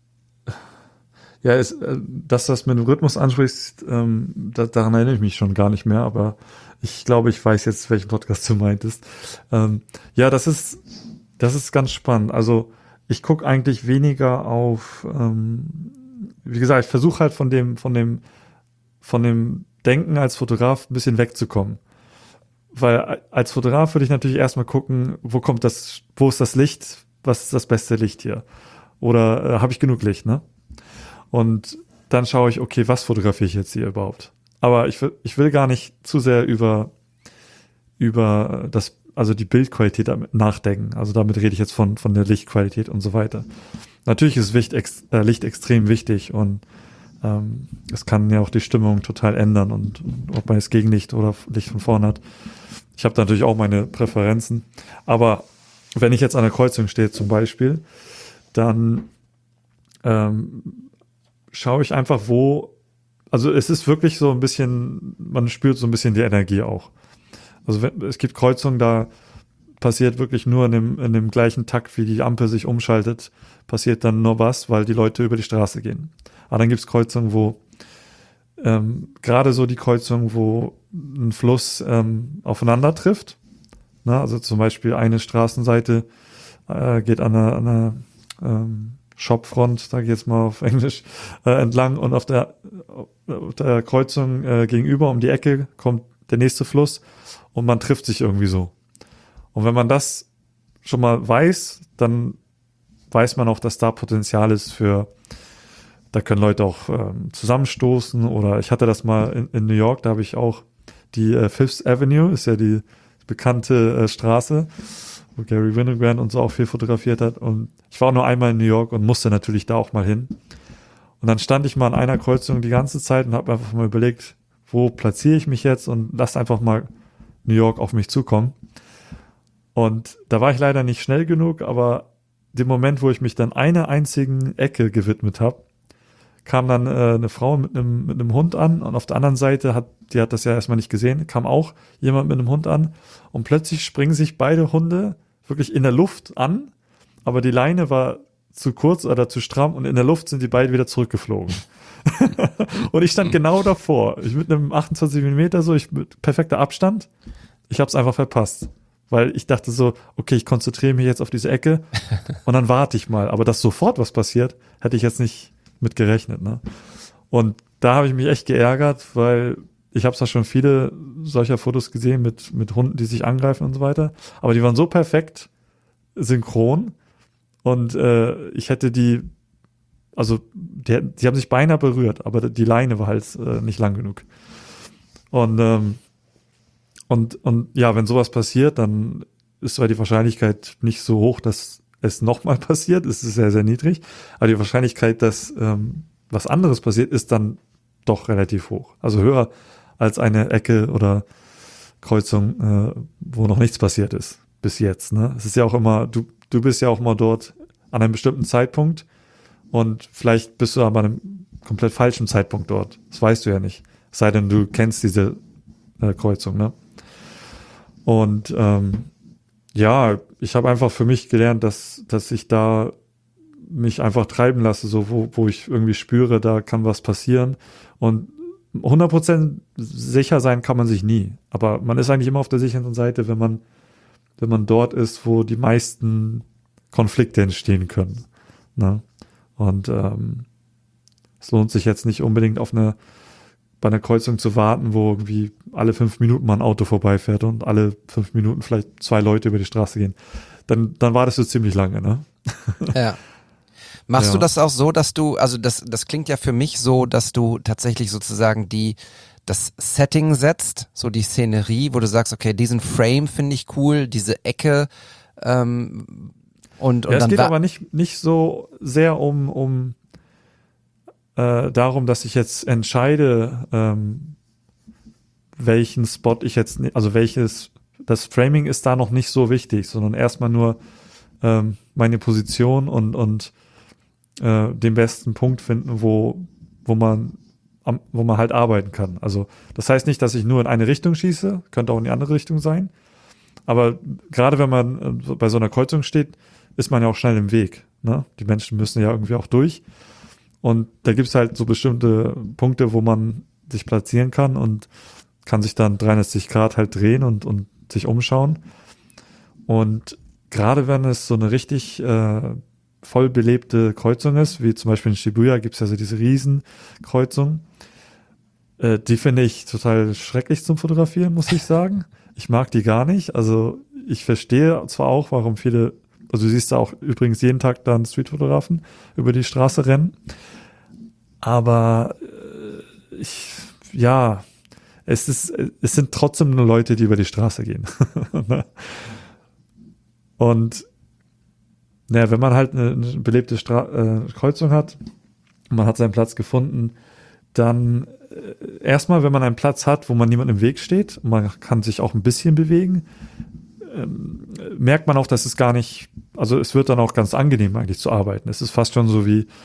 dass das mit dem Rhythmus ansprichst, daran erinnere ich mich schon gar nicht mehr, aber ich glaube, ich weiß jetzt, welchen Podcast du meintest. Ja, das ist ganz spannend. Also ich gucke eigentlich weniger auf, wie gesagt, ich versuche halt von dem Denken als Fotograf ein bisschen wegzukommen. Weil als Fotograf würde ich natürlich erstmal gucken, wo ist das Licht, was ist das beste Licht hier? Oder habe ich genug Licht, ne? Und dann schaue ich, okay, was fotografiere ich jetzt hier überhaupt? Aber ich will gar nicht zu sehr über die Bildqualität nachdenken. Also damit rede ich jetzt von der Lichtqualität und so weiter. Natürlich ist Licht extrem wichtig und es kann ja auch die Stimmung total ändern und ob man jetzt Gegenlicht oder Licht von vorne hat. Ich habe da natürlich auch meine Präferenzen. Aber wenn ich jetzt an der Kreuzung stehe zum Beispiel, dann schaue ich einfach, also es ist wirklich so ein bisschen, man spürt so ein bisschen die Energie auch. Also es gibt Kreuzungen, da passiert wirklich nur in dem gleichen Takt, wie die Ampel sich umschaltet, passiert dann nur was, weil die Leute über die Straße gehen. Aber dann gibt es Kreuzungen, wo gerade so die Kreuzungen, wo ein Fluss aufeinander trifft. Na, also zum Beispiel eine Straßenseite geht an einer Shopfront, sage ich jetzt mal auf Englisch, entlang und auf der Kreuzung gegenüber um die Ecke kommt der nächste Fluss und man trifft sich irgendwie so. Und wenn man das schon mal weiß, dann weiß man auch, dass da Potenzial ist da können Leute auch zusammenstoßen oder ich hatte das mal in New York, da habe ich auch die Fifth Avenue, ist ja die bekannte Straße, wo Gary Winogrand und so auch viel fotografiert hat und ich war auch nur einmal in New York und musste natürlich da auch mal hin. Und dann stand ich mal an einer Kreuzung die ganze Zeit und habe einfach mal überlegt, wo platziere ich mich jetzt und lass einfach mal New York auf mich zukommen. Und da war ich leider nicht schnell genug, aber dem Moment, wo ich mich dann einer einzigen Ecke gewidmet habe, kam dann eine Frau mit einem Hund an und auf der anderen Seite die hat das ja erstmal nicht gesehen, kam auch jemand mit einem Hund an und plötzlich springen sich beide Hunde wirklich in der Luft an, aber die Leine war zu kurz oder zu stramm und in der Luft sind die beide wieder zurückgeflogen. Und ich stand genau davor. Ich mit einem 28 mm mit perfekter Abstand. Ich habe es einfach verpasst. Weil ich dachte so, okay, ich konzentriere mich jetzt auf diese Ecke und dann warte ich mal. Aber dass sofort was passiert, hätte ich jetzt nicht mit gerechnet. Ne? Und da habe ich mich echt geärgert, weil ich habe zwar schon viele solcher Fotos gesehen mit Hunden, die sich angreifen und so weiter. Aber die waren so perfekt synchron und ich hätte die haben sich beinahe berührt, aber die Leine war halt nicht lang genug. Und ja, wenn sowas passiert, dann ist zwar die Wahrscheinlichkeit nicht so hoch, dass es nochmal passiert, ist sehr, sehr niedrig. Aber die Wahrscheinlichkeit, dass was anderes passiert, ist dann doch relativ hoch. Also höher als eine Ecke oder Kreuzung, wo noch nichts passiert ist bis jetzt. Ne? Es ist ja auch immer, du bist ja auch mal dort an einem bestimmten Zeitpunkt und vielleicht bist du aber an einem komplett falschen Zeitpunkt dort. Das weißt du ja nicht. Es sei denn, du kennst diese Kreuzung. Ne? Und ja, ich habe einfach für mich gelernt, dass ich da mich einfach treiben lasse, so wo ich irgendwie spüre, da kann was passieren. Und 100% sicher sein kann man sich nie. Aber man ist eigentlich immer auf der sicheren Seite, wenn man dort ist, wo die meisten Konflikte entstehen können. Ne? Und es lohnt sich jetzt nicht unbedingt bei einer Kreuzung zu warten, wo irgendwie alle 5 Minuten mal ein Auto vorbeifährt und alle 5 Minuten vielleicht 2 Leute über die Straße gehen. Dann wartest du ziemlich lange, ne? Ja. Machst du das auch so, dass du, also das klingt ja für mich so, dass du tatsächlich sozusagen das Setting setzt, so die Szenerie, wo du sagst, okay, diesen Frame finde ich cool, diese Ecke, und es dann geht aber nicht so sehr um darum, dass ich jetzt entscheide, welchen Spot ich jetzt, also das Framing ist da noch nicht so wichtig, sondern erstmal nur meine Position und den besten Punkt finden, wo man halt arbeiten kann. Also das heißt nicht, dass ich nur in eine Richtung schieße, könnte auch in die andere Richtung sein, aber gerade wenn man bei so einer Kreuzung steht, ist man ja auch schnell im Weg. Ne? Die Menschen müssen ja irgendwie auch durch. Und da gibt's halt so bestimmte Punkte, wo man sich platzieren kann und kann sich dann 360 Grad halt drehen und sich umschauen. Und gerade wenn es so eine richtig voll belebte Kreuzung ist, wie zum Beispiel in Shibuya gibt's ja so diese Riesenkreuzung, die finde ich total schrecklich zum Fotografieren, muss ich sagen. Ich mag die gar nicht. Also ich verstehe zwar auch, warum viele, also du siehst da auch übrigens jeden Tag dann Streetfotografen über die Straße rennen. Aber es sind trotzdem nur Leute, die über die Straße gehen. Und wenn man halt eine belebte Kreuzung hat, man hat seinen Platz gefunden, dann erstmal, wenn man einen Platz hat, wo man niemand im Weg steht, und man kann sich auch ein bisschen bewegen, merkt man auch, dass es gar nicht, also es wird dann auch ganz angenehm eigentlich zu arbeiten. Es ist fast schon so wie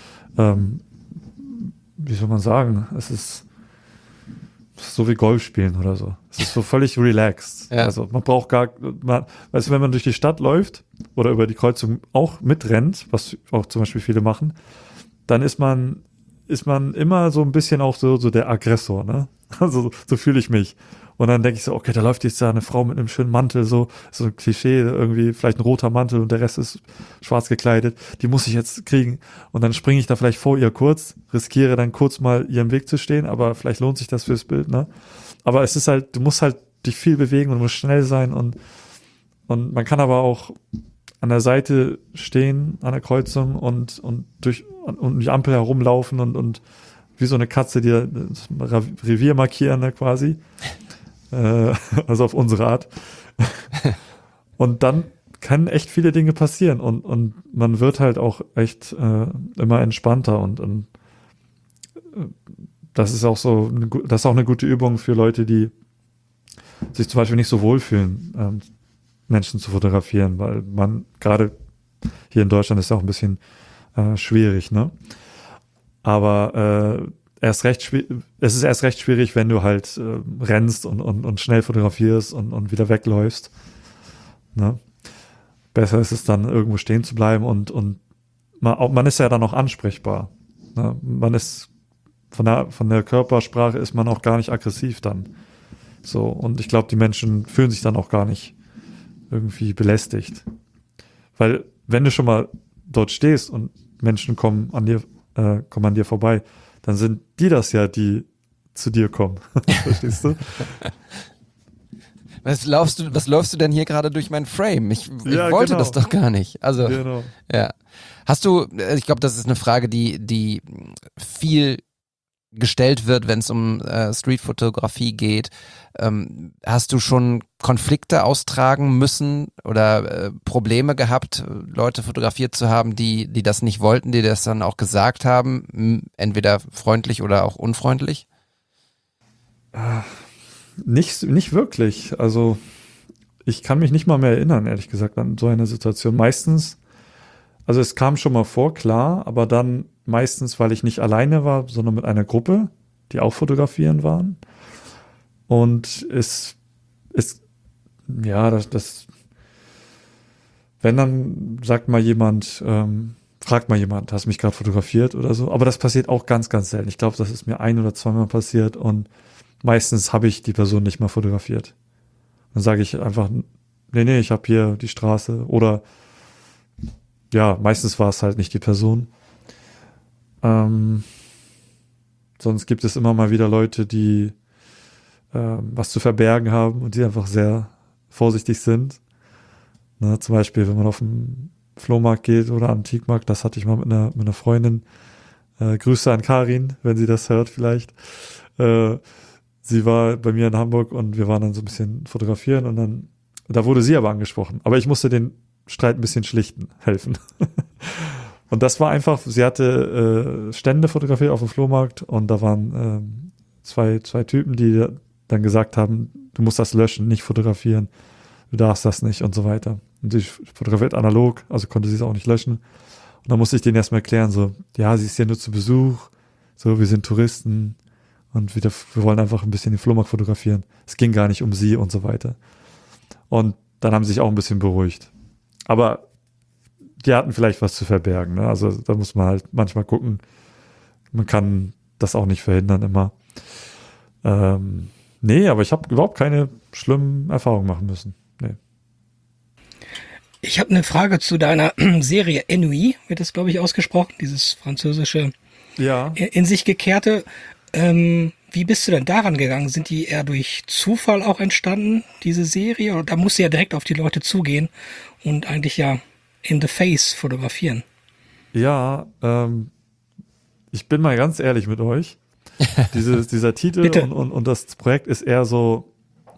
soll man sagen, es ist so wie Golf spielen oder so. Es ist so völlig relaxed. Ja. Also man braucht weißt du, wenn man durch die Stadt läuft oder über die Kreuzung auch mitrennt, was auch zum Beispiel viele machen, dann ist man immer so ein bisschen auch so der Aggressor, ne? Also so fühle ich mich. Und dann denke ich so, okay, da läuft jetzt da eine Frau mit einem schönen Mantel, so ein Klischee, irgendwie vielleicht ein roter Mantel und der Rest ist schwarz gekleidet. Die muss ich jetzt kriegen. Und dann springe ich da vielleicht vor ihr kurz, riskiere dann kurz mal ihrem Weg zu stehen, aber vielleicht lohnt sich das fürs Bild, ne? Aber es ist halt, du musst halt dich viel bewegen und musst schnell sein und man kann aber auch an der Seite stehen, an der Kreuzung und die Ampel herumlaufen und wie so eine Katze, die das Revier markieren, ne, quasi. Also auf unsere Art. Und dann können echt viele Dinge passieren und man wird halt auch echt immer entspannter und das ist auch so, das ist auch eine gute Übung für Leute, die sich zum Beispiel nicht so wohlfühlen, Menschen zu fotografieren, weil man gerade hier in Deutschland ist ja auch ein bisschen schwierig, ne? Aber es ist erst recht schwierig, wenn du halt rennst und schnell fotografierst und wieder wegläufst. Ne? Besser ist es dann, irgendwo stehen zu bleiben und man ist ja dann auch ansprechbar. Ne? Man ist von der Körpersprache ist man auch gar nicht aggressiv dann. So, und ich glaube, die Menschen fühlen sich dann auch gar nicht irgendwie belästigt. Weil, wenn du schon mal dort stehst und Menschen kommen an dir vorbei, dann sind die das ja, die zu dir kommen. Verstehst du? Was läufst du denn hier gerade durch mein Frame? Ich wollte das doch gar nicht. Also, genau. Ja. Hast du, ich glaube, das ist eine Frage, die viel gestellt wird, wenn es um Streetfotografie geht. Hast du schon Konflikte austragen müssen oder Probleme gehabt, Leute fotografiert zu haben, die das nicht wollten, die das dann auch gesagt haben, entweder freundlich oder auch unfreundlich? Nicht wirklich. Also ich kann mich nicht mal mehr erinnern, ehrlich gesagt, an so eine Situation. Meistens, also es kam schon mal vor, klar, aber dann meistens, weil ich nicht alleine war, sondern mit einer Gruppe, die auch fotografieren waren. Und wenn dann sagt mal jemand, fragt mal jemand, hast du mich gerade fotografiert oder so, aber das passiert auch ganz, ganz selten. Ich glaube, das ist mir 1 oder 2 Mal passiert und meistens habe ich die Person nicht mal fotografiert. Dann sage ich einfach, nee, ich habe hier die Straße oder ja, meistens war es halt nicht die Person. Sonst gibt es immer mal wieder Leute, die was zu verbergen haben und die einfach sehr vorsichtig sind. Ne, zum Beispiel, wenn man auf den Flohmarkt geht oder Antikmarkt, das hatte ich mal mit einer Freundin. Grüße an Karin, wenn sie das hört vielleicht. Sie war bei mir in Hamburg und wir waren dann so ein bisschen fotografieren und dann, da wurde sie aber angesprochen. Aber ich musste den Streit ein bisschen schlichten, helfen. Und das war einfach, sie hatte Stände fotografiert auf dem Flohmarkt und da waren zwei Typen, die dann gesagt haben, du musst das löschen, nicht fotografieren, du darfst das nicht und so weiter. Und sie fotografiert analog, also konnte sie es auch nicht löschen. Und dann musste ich denen erstmal erklären, so, ja, sie ist hier nur zu Besuch, so, wir sind Touristen und wir wollen einfach ein bisschen den Flohmarkt fotografieren. Es ging gar nicht um sie und so weiter. Und dann haben sie sich auch ein bisschen beruhigt. Aber die hatten vielleicht was zu verbergen, ne? Also da muss man halt manchmal gucken. Man kann das auch nicht verhindern immer. Nee, aber ich habe überhaupt keine schlimmen Erfahrungen machen müssen. Nee. Ich habe eine Frage zu deiner Serie Ennui, wird das, glaube ich, ausgesprochen, dieses französische in sich gekehrte. Wie bist du denn daran gegangen? Sind die eher durch Zufall auch entstanden, diese Serie? Oder da musst du ja direkt auf die Leute zugehen und eigentlich ja in the face fotografieren. Ja, ich bin mal ganz ehrlich mit euch. Dieser Titel und das Projekt ist eher so,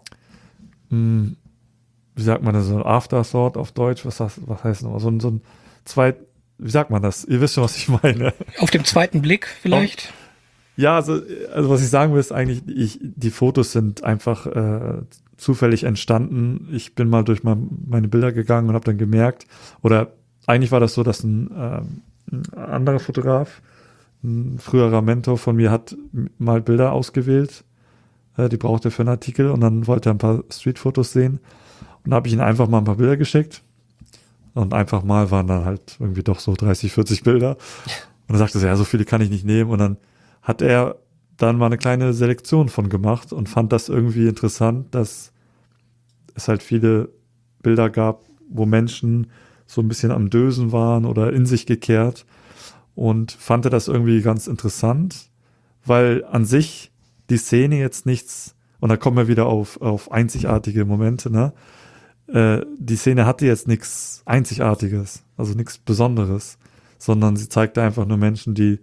wie sagt man das, so ein Afterthought auf Deutsch, was heißt das nochmal? So ein wie sagt man das? Ihr wisst schon, was ich meine. Auf dem zweiten Blick vielleicht? Ja, also was ich sagen will, ist eigentlich, die Fotos sind einfach zufällig entstanden. Ich bin mal durch meine Bilder gegangen und habe dann gemerkt, oder eigentlich war das so, dass ein anderer Fotograf, ein früherer Mentor von mir, hat mal Bilder ausgewählt, die brauchte er für einen Artikel und dann wollte er ein paar Streetfotos sehen und habe ich ihm einfach mal ein paar Bilder geschickt und einfach mal waren dann halt irgendwie doch so 30, 40 Bilder und dann sagte er, ja, so viele kann ich nicht nehmen und dann hat er dann mal eine kleine Selektion von gemacht und fand das irgendwie interessant, dass es halt viele Bilder gab, wo Menschen so ein bisschen am Dösen waren oder in sich gekehrt und fand er das irgendwie ganz interessant, weil an sich die Szene jetzt nichts, und da kommen wir wieder auf einzigartige Momente, ne? Die Szene hatte jetzt nichts Einzigartiges, also nichts Besonderes, sondern sie zeigte einfach nur Menschen, die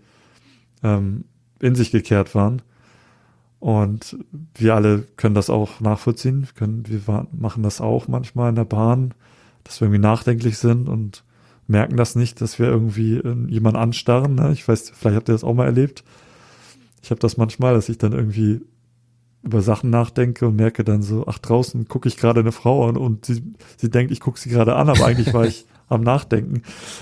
in sich gekehrt waren. Und wir alle können das auch nachvollziehen. Wir machen das auch manchmal in der Bahn, dass wir irgendwie nachdenklich sind und merken das nicht, dass wir irgendwie jemanden anstarren. Ne? Ich weiß, vielleicht habt ihr das auch mal erlebt. Ich habe das manchmal, dass ich dann irgendwie über Sachen nachdenke und merke dann so, ach, draußen gucke ich gerade eine Frau an und sie denkt, ich gucke sie gerade an, aber eigentlich war ich am Nachdenken.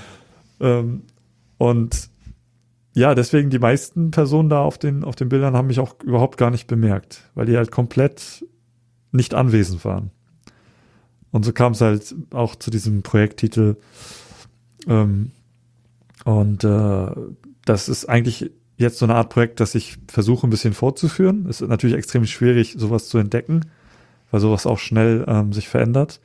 Und ja, deswegen die meisten Personen da auf den Bildern haben mich auch überhaupt gar nicht bemerkt, weil die halt komplett nicht anwesend waren. Und so kam es halt auch zu diesem Projekttitel. Das ist eigentlich jetzt so eine Art Projekt, das ich versuche ein bisschen fortzuführen. Es ist natürlich extrem schwierig, sowas zu entdecken, weil sowas auch schnell sich verändert.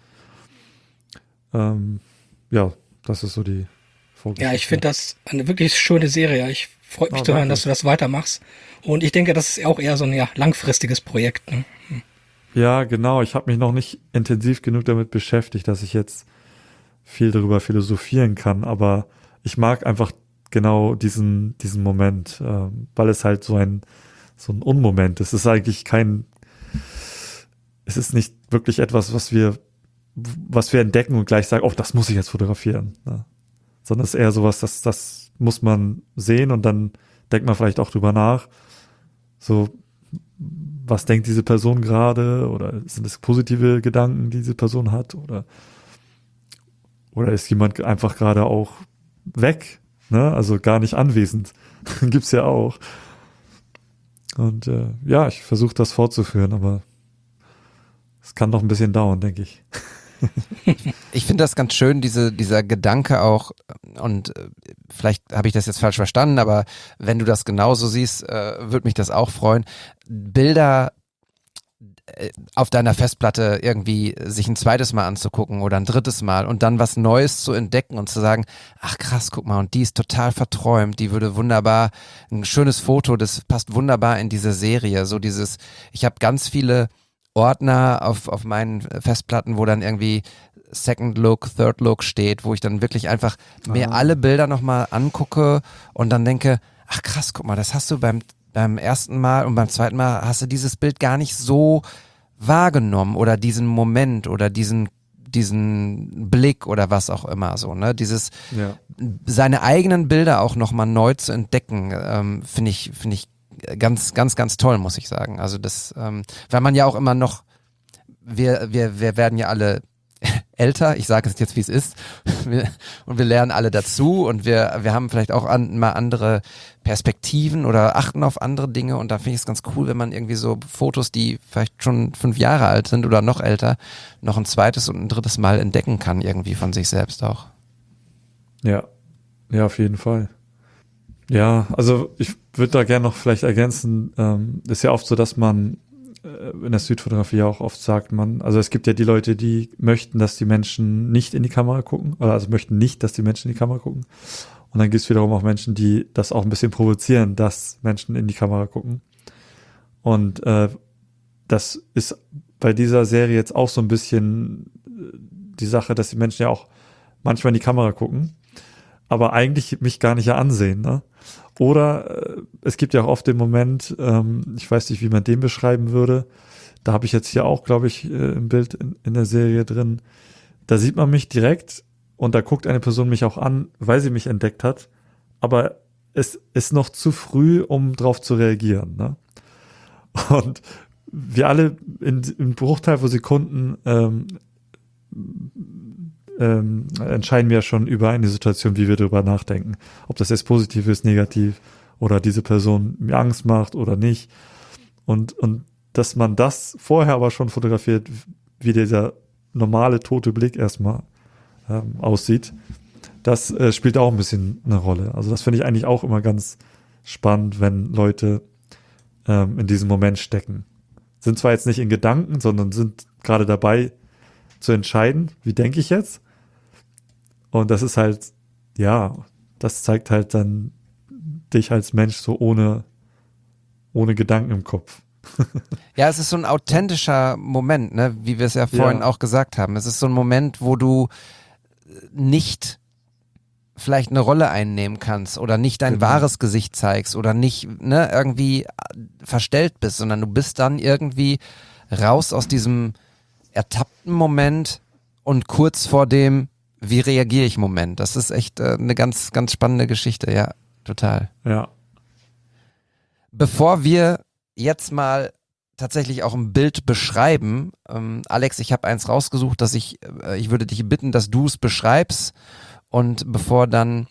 Ja, das ist so die Vorgeschichte. Ja, ich finde das eine wirklich schöne Serie. Ich freue mich zu hören, dass du das weitermachst. Und ich denke, das ist auch eher so ein langfristiges Projekt. Ne? Ja, genau. Ich habe mich noch nicht intensiv genug damit beschäftigt, dass ich jetzt viel darüber philosophieren kann. Aber ich mag einfach genau diesen Moment, weil es halt so ein Unmoment ist. Es ist eigentlich es ist nicht wirklich etwas, was wir entdecken und gleich sagen, oh, das muss ich jetzt fotografieren. Ne? Sondern es ist eher sowas, das muss man sehen und dann denkt man vielleicht auch drüber nach. So, was denkt diese Person gerade? Oder sind es positive Gedanken, die diese Person hat? Oder ist jemand einfach gerade auch weg? Ne? Also gar nicht anwesend. Gibt's ja auch. Und ja, ich versuche das fortzuführen, aber es kann noch ein bisschen dauern, denke ich. Ich finde das ganz schön, dieser Gedanke auch, und vielleicht habe ich das jetzt falsch verstanden, aber wenn du das genauso siehst, würde mich das auch freuen. Bilder auf deiner Festplatte irgendwie sich ein zweites Mal anzugucken oder ein drittes Mal und dann was Neues zu entdecken und zu sagen, ach krass, guck mal, und die ist total verträumt, die würde wunderbar, ein schönes Foto, das passt wunderbar in diese Serie, so dieses, ich habe ganz viele Ordner auf meinen Festplatten, wo dann irgendwie Second Look, Third Look steht, wo ich dann wirklich einfach mir alle Bilder nochmal angucke und dann denke, ach krass, guck mal, das hast du beim ersten Mal und beim zweiten Mal hast du dieses Bild gar nicht so wahrgenommen oder diesen Moment oder diesen Blick oder was auch immer so, ne? Dieses seine eigenen Bilder auch nochmal neu zu entdecken, finde ich ganz, ganz, ganz toll, muss ich sagen. Also das, weil man ja auch immer noch, wir werden ja alle älter, ich sage es jetzt, wie es ist, und wir lernen alle dazu und wir haben vielleicht auch mal andere Perspektiven oder achten auf andere Dinge und da finde ich es ganz cool, wenn man irgendwie so Fotos, die vielleicht schon 5 Jahre alt sind oder noch älter, noch ein zweites und ein drittes Mal entdecken kann irgendwie von sich selbst auch. Ja, auf jeden Fall. Ja, also ich würde da gerne noch vielleicht ergänzen, ist ja oft so, dass man in der Streetfotografie auch oft sagt also es gibt ja die Leute, die möchten, dass die Menschen nicht in die Kamera gucken, oder also möchten nicht, dass die Menschen in die Kamera gucken. Und dann gibt es wiederum auch Menschen, die das auch ein bisschen provozieren, dass Menschen in die Kamera gucken. Und das ist bei dieser Serie jetzt auch so ein bisschen die Sache, dass die Menschen ja auch manchmal in die Kamera gucken, aber eigentlich mich gar nicht ansehen, ne? Oder es gibt ja auch oft den Moment, ich weiß nicht, wie man den beschreiben würde, da habe ich jetzt hier auch, glaube ich, ein Bild in der Serie drin, da sieht man mich direkt und da guckt eine Person mich auch an, weil sie mich entdeckt hat, aber es ist noch zu früh, um drauf zu reagieren, ne? Und wir alle im Bruchteil von Sekunden entscheiden wir ja schon über eine Situation, wie wir darüber nachdenken. Ob das jetzt positiv ist, negativ oder diese Person mir Angst macht oder nicht. Und dass man das vorher aber schon fotografiert, wie dieser normale tote Blick erstmal aussieht, das spielt auch ein bisschen eine Rolle. Also das finde ich eigentlich auch immer ganz spannend, wenn Leute in diesem Moment stecken. Sind zwar jetzt nicht in Gedanken, sondern sind gerade dabei zu entscheiden, wie denke ich jetzt? Und das ist halt, ja, das zeigt halt dann dich als Mensch so ohne Gedanken im Kopf. Ja, es ist so ein authentischer Moment, ne, wie wir es ja vorhin auch gesagt haben. Es ist so ein Moment, wo du nicht vielleicht eine Rolle einnehmen kannst oder nicht dein wahres Gesicht zeigst oder nicht, ne, irgendwie verstellt bist, sondern du bist dann irgendwie raus aus diesem ertappten Moment und kurz vor dem wie reagiere ich Moment. Das ist echt eine ganz, ganz spannende Geschichte, ja, total. Ja. Bevor wir jetzt mal tatsächlich auch ein Bild beschreiben, Alex, ich habe eins rausgesucht, dass ich würde dich bitten, dass du es beschreibst und bevor dann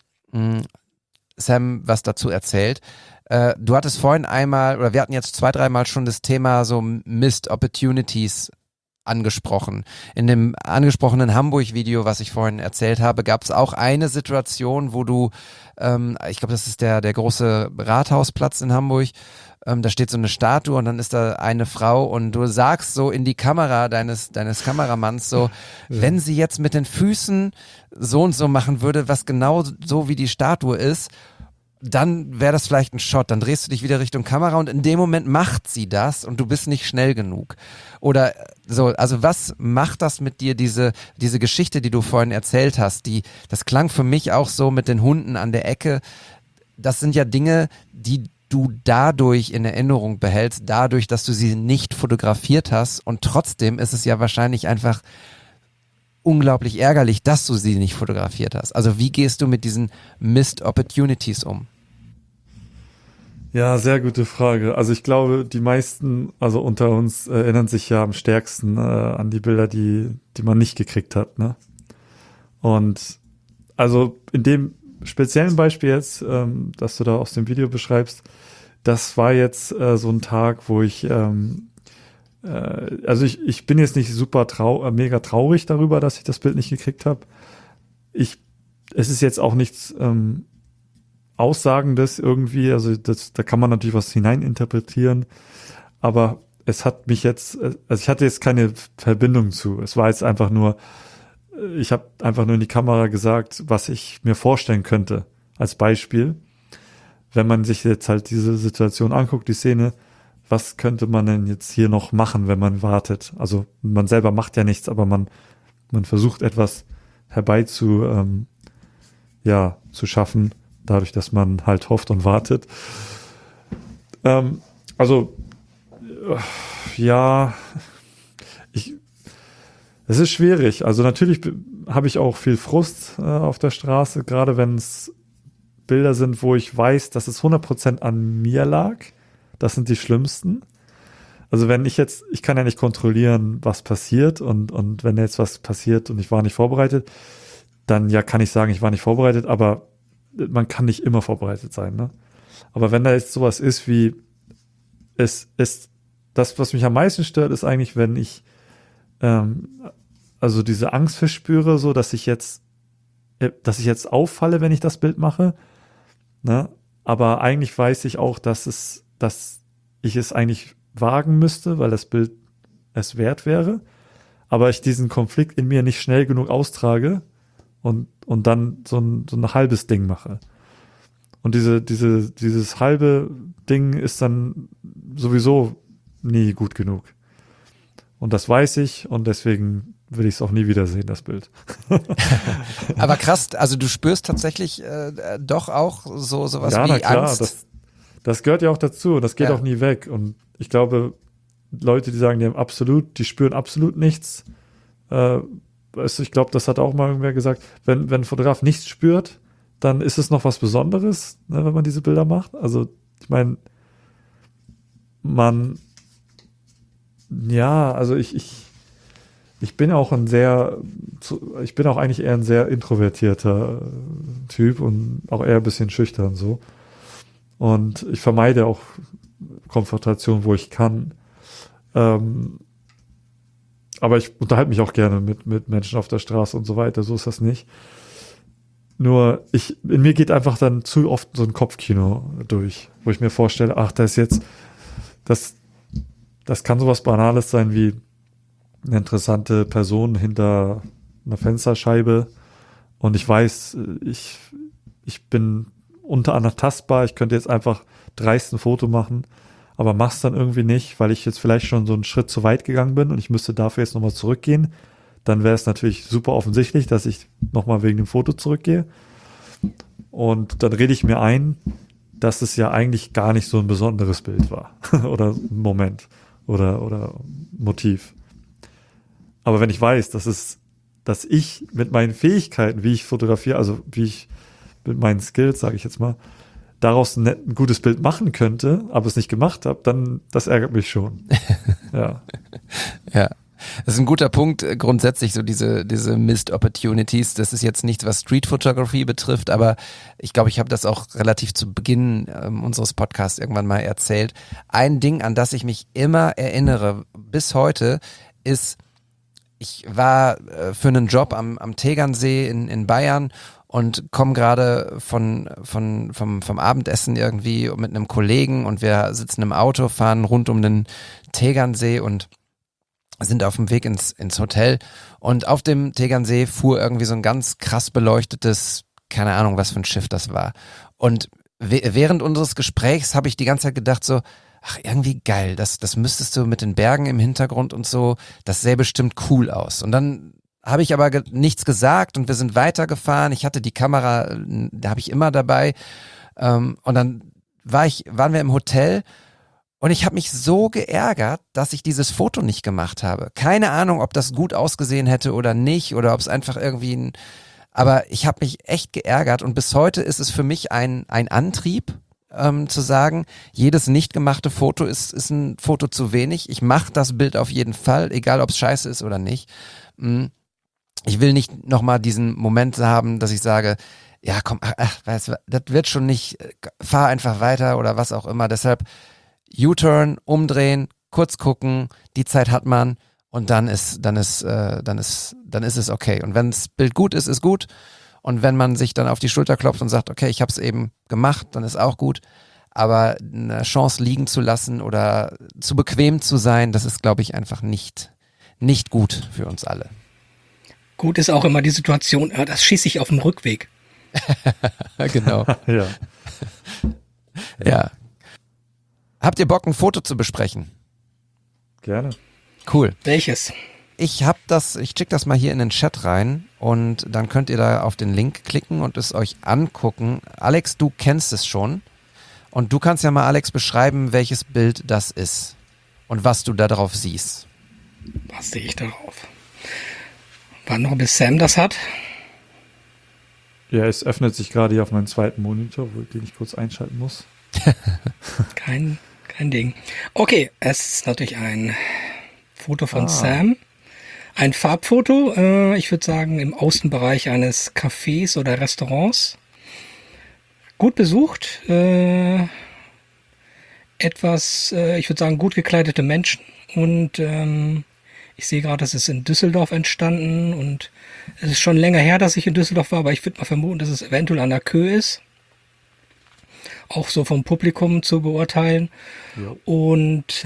Sam was dazu erzählt. Du hattest vorhin einmal, oder wir hatten jetzt 2-3 Mal schon das Thema so Missed Opportunities angesprochen. In dem angesprochenen Hamburg-Video, was ich vorhin erzählt habe, gab es auch eine Situation, wo du, ich glaube, das ist der große Rathausplatz in Hamburg, da steht so eine Statue und dann ist da eine Frau und du sagst so in die Kamera deines Kameramanns so, wenn sie jetzt mit den Füßen so und so machen würde, was genau so wie die Statue ist, dann wäre das vielleicht ein Shot, dann drehst du dich wieder Richtung Kamera und in dem Moment macht sie das und du bist nicht schnell genug. Oder so, also was macht das mit dir, diese Geschichte, die du vorhin erzählt hast, das klang für mich auch so mit den Hunden an der Ecke, das sind ja Dinge, die du dadurch in Erinnerung behältst, dadurch, dass du sie nicht fotografiert hast, und trotzdem ist es ja wahrscheinlich einfach unglaublich ärgerlich, dass du sie nicht fotografiert hast. Also wie gehst du mit diesen Missed Opportunities um? Ja, sehr gute Frage. Also ich glaube, die meisten, also unter uns, erinnern sich ja am stärksten an die Bilder, die man nicht gekriegt hat, ne? Und also in dem speziellen Beispiel jetzt, das du da aus dem Video beschreibst, das war jetzt so ein Tag, wo ich also ich bin jetzt nicht super mega traurig darüber, dass ich das Bild nicht gekriegt habe. Es ist jetzt auch nichts Aussagendes irgendwie, also da kann man natürlich was hineininterpretieren, aber es hat mich jetzt, also ich hatte jetzt keine Verbindung zu. Es war jetzt einfach nur, ich habe einfach nur in die Kamera gesagt, was ich mir vorstellen könnte, als Beispiel. Wenn man sich jetzt halt diese Situation anguckt, die Szene, was könnte man denn jetzt hier noch machen, wenn man wartet? Also man selber macht ja nichts, aber man versucht etwas zu schaffen, dadurch, dass man halt hofft und wartet. Es ist schwierig. Also natürlich habe ich auch viel Frust auf der Straße, gerade wenn es Bilder sind, wo ich weiß, dass es 100% an mir lag. Das sind die schlimmsten. Also wenn ich kann ja nicht kontrollieren, was passiert, und wenn jetzt was passiert und ich war nicht vorbereitet, dann ja kann ich sagen, ich war nicht vorbereitet, aber man kann nicht immer vorbereitet sein, ne? Aber wenn da jetzt sowas ist wie, das, was mich am meisten stört, ist eigentlich, wenn ich also diese Angst verspüre, so, dass ich jetzt auffalle, wenn ich das Bild mache, ne? Aber eigentlich weiß ich auch, dass ich es eigentlich wagen müsste, weil das Bild es wert wäre, aber ich diesen Konflikt in mir nicht schnell genug austrage und dann so ein halbes Ding mache. Und dieses halbe Ding ist dann sowieso nie gut genug. Und das weiß ich, und deswegen will ich es auch nie wiedersehen, das Bild. Aber krass, also du spürst tatsächlich doch auch sowas ja, wie na klar, Angst. Das gehört ja auch dazu, das geht Ja. auch nie weg. Und ich glaube, Leute, die sagen, die spüren absolut nichts. Ich glaube, das hat auch mal irgendwer gesagt, wenn ein Fotograf nichts spürt, dann ist es noch was Besonderes, ne, wenn man diese Bilder macht. Also ich meine, ich bin auch eigentlich eher ein sehr introvertierter Typ und auch eher ein bisschen schüchtern so. Und ich vermeide auch Konfrontation, wo ich kann. Aber ich unterhalte mich auch gerne mit Menschen auf der Straße und so weiter. So ist das nicht. Nur in mir geht einfach dann zu oft so ein Kopfkino durch, wo ich mir vorstelle, ach, das kann sowas Banales sein wie eine interessante Person hinter einer Fensterscheibe. Und ich weiß, ich bin unantastbar, ich könnte jetzt einfach dreist ein Foto machen, aber mach's dann irgendwie nicht, weil ich jetzt vielleicht schon so einen Schritt zu weit gegangen bin und ich müsste dafür jetzt nochmal zurückgehen. Dann wäre es natürlich super offensichtlich, dass ich nochmal wegen dem Foto zurückgehe. Und dann rede ich mir ein, dass es ja eigentlich gar nicht so ein besonderes Bild war. Oder Moment. Oder Motiv. Aber wenn ich weiß, dass ich mit meinen Fähigkeiten, wie ich fotografiere, also wie ich mit meinen Skills, sage ich jetzt mal, daraus ein gutes Bild machen könnte, aber es nicht gemacht habe, dann das ärgert mich schon. Ja. Ja. Das ist ein guter Punkt, grundsätzlich so diese Missed Opportunities. Das ist jetzt nichts, was Street Photography betrifft, aber ich glaube, ich habe das auch relativ zu Beginn unseres Podcasts irgendwann mal erzählt. Ein Ding, an das ich mich immer erinnere, bis heute, ist, ich war für einen Job am Tegernsee in Bayern und komme gerade vom Abendessen irgendwie mit einem Kollegen, und wir sitzen im Auto, fahren rund um den Tegernsee und sind auf dem Weg ins Hotel, und auf dem Tegernsee fuhr irgendwie so ein ganz krass beleuchtetes, keine Ahnung, was für ein Schiff das war. Und während unseres Gesprächs habe ich die ganze Zeit gedacht so, ach, irgendwie geil, das müsstest du mit den Bergen im Hintergrund und so, das sähe bestimmt cool aus. Und dann habe ich aber nichts gesagt und wir sind weitergefahren. Ich hatte die Kamera, da habe ich immer dabei. Und dann waren wir im Hotel und ich habe mich so geärgert, dass ich dieses Foto nicht gemacht habe. Keine Ahnung, ob das gut ausgesehen hätte oder nicht oder ob es einfach irgendwie aber ich habe mich echt geärgert und bis heute ist es für mich ein Antrieb, zu sagen, jedes nicht gemachte Foto ist ein Foto zu wenig. Ich mache das Bild auf jeden Fall, egal ob es scheiße ist oder nicht. Ich will nicht nochmal diesen Moment haben, dass ich sage, ja komm, weißt du, das wird schon nicht, fahr einfach weiter oder was auch immer. Deshalb U-Turn, umdrehen, kurz gucken, die Zeit hat man und dann ist es okay. Und wenn das Bild gut ist, ist gut. Und wenn man sich dann auf die Schulter klopft und sagt, okay, ich habe es eben gemacht, dann ist auch gut. Aber eine Chance liegen zu lassen oder zu bequem zu sein, das ist, glaube ich, einfach nicht gut für uns alle. Gut ist auch immer die Situation, das schieße ich auf dem Rückweg. Genau. Ja. Ja. Habt ihr Bock, ein Foto zu besprechen? Gerne. Cool. Welches? Ich schicke das mal hier in den Chat rein und dann könnt ihr da auf den Link klicken und es euch angucken. Alex, du kennst es schon und du kannst ja mal, Alex, beschreiben, welches Bild das ist und was du da drauf siehst. Was sehe ich darauf? Warten noch, bis Sam das hat. Ja, es öffnet sich gerade hier auf meinem zweiten Monitor, den ich kurz einschalten muss. Kein Ding. Okay, es ist natürlich ein Foto von Sam. Ein Farbfoto, ich würde sagen, im Außenbereich eines Cafés oder Restaurants. Gut besucht. Ich würde sagen, gut gekleidete Menschen. Und ich sehe gerade, das ist in Düsseldorf entstanden. Und es ist schon länger her, dass ich in Düsseldorf war, aber ich würde mal vermuten, dass es eventuell an der Kö ist. Auch so vom Publikum zu beurteilen. Ja. Und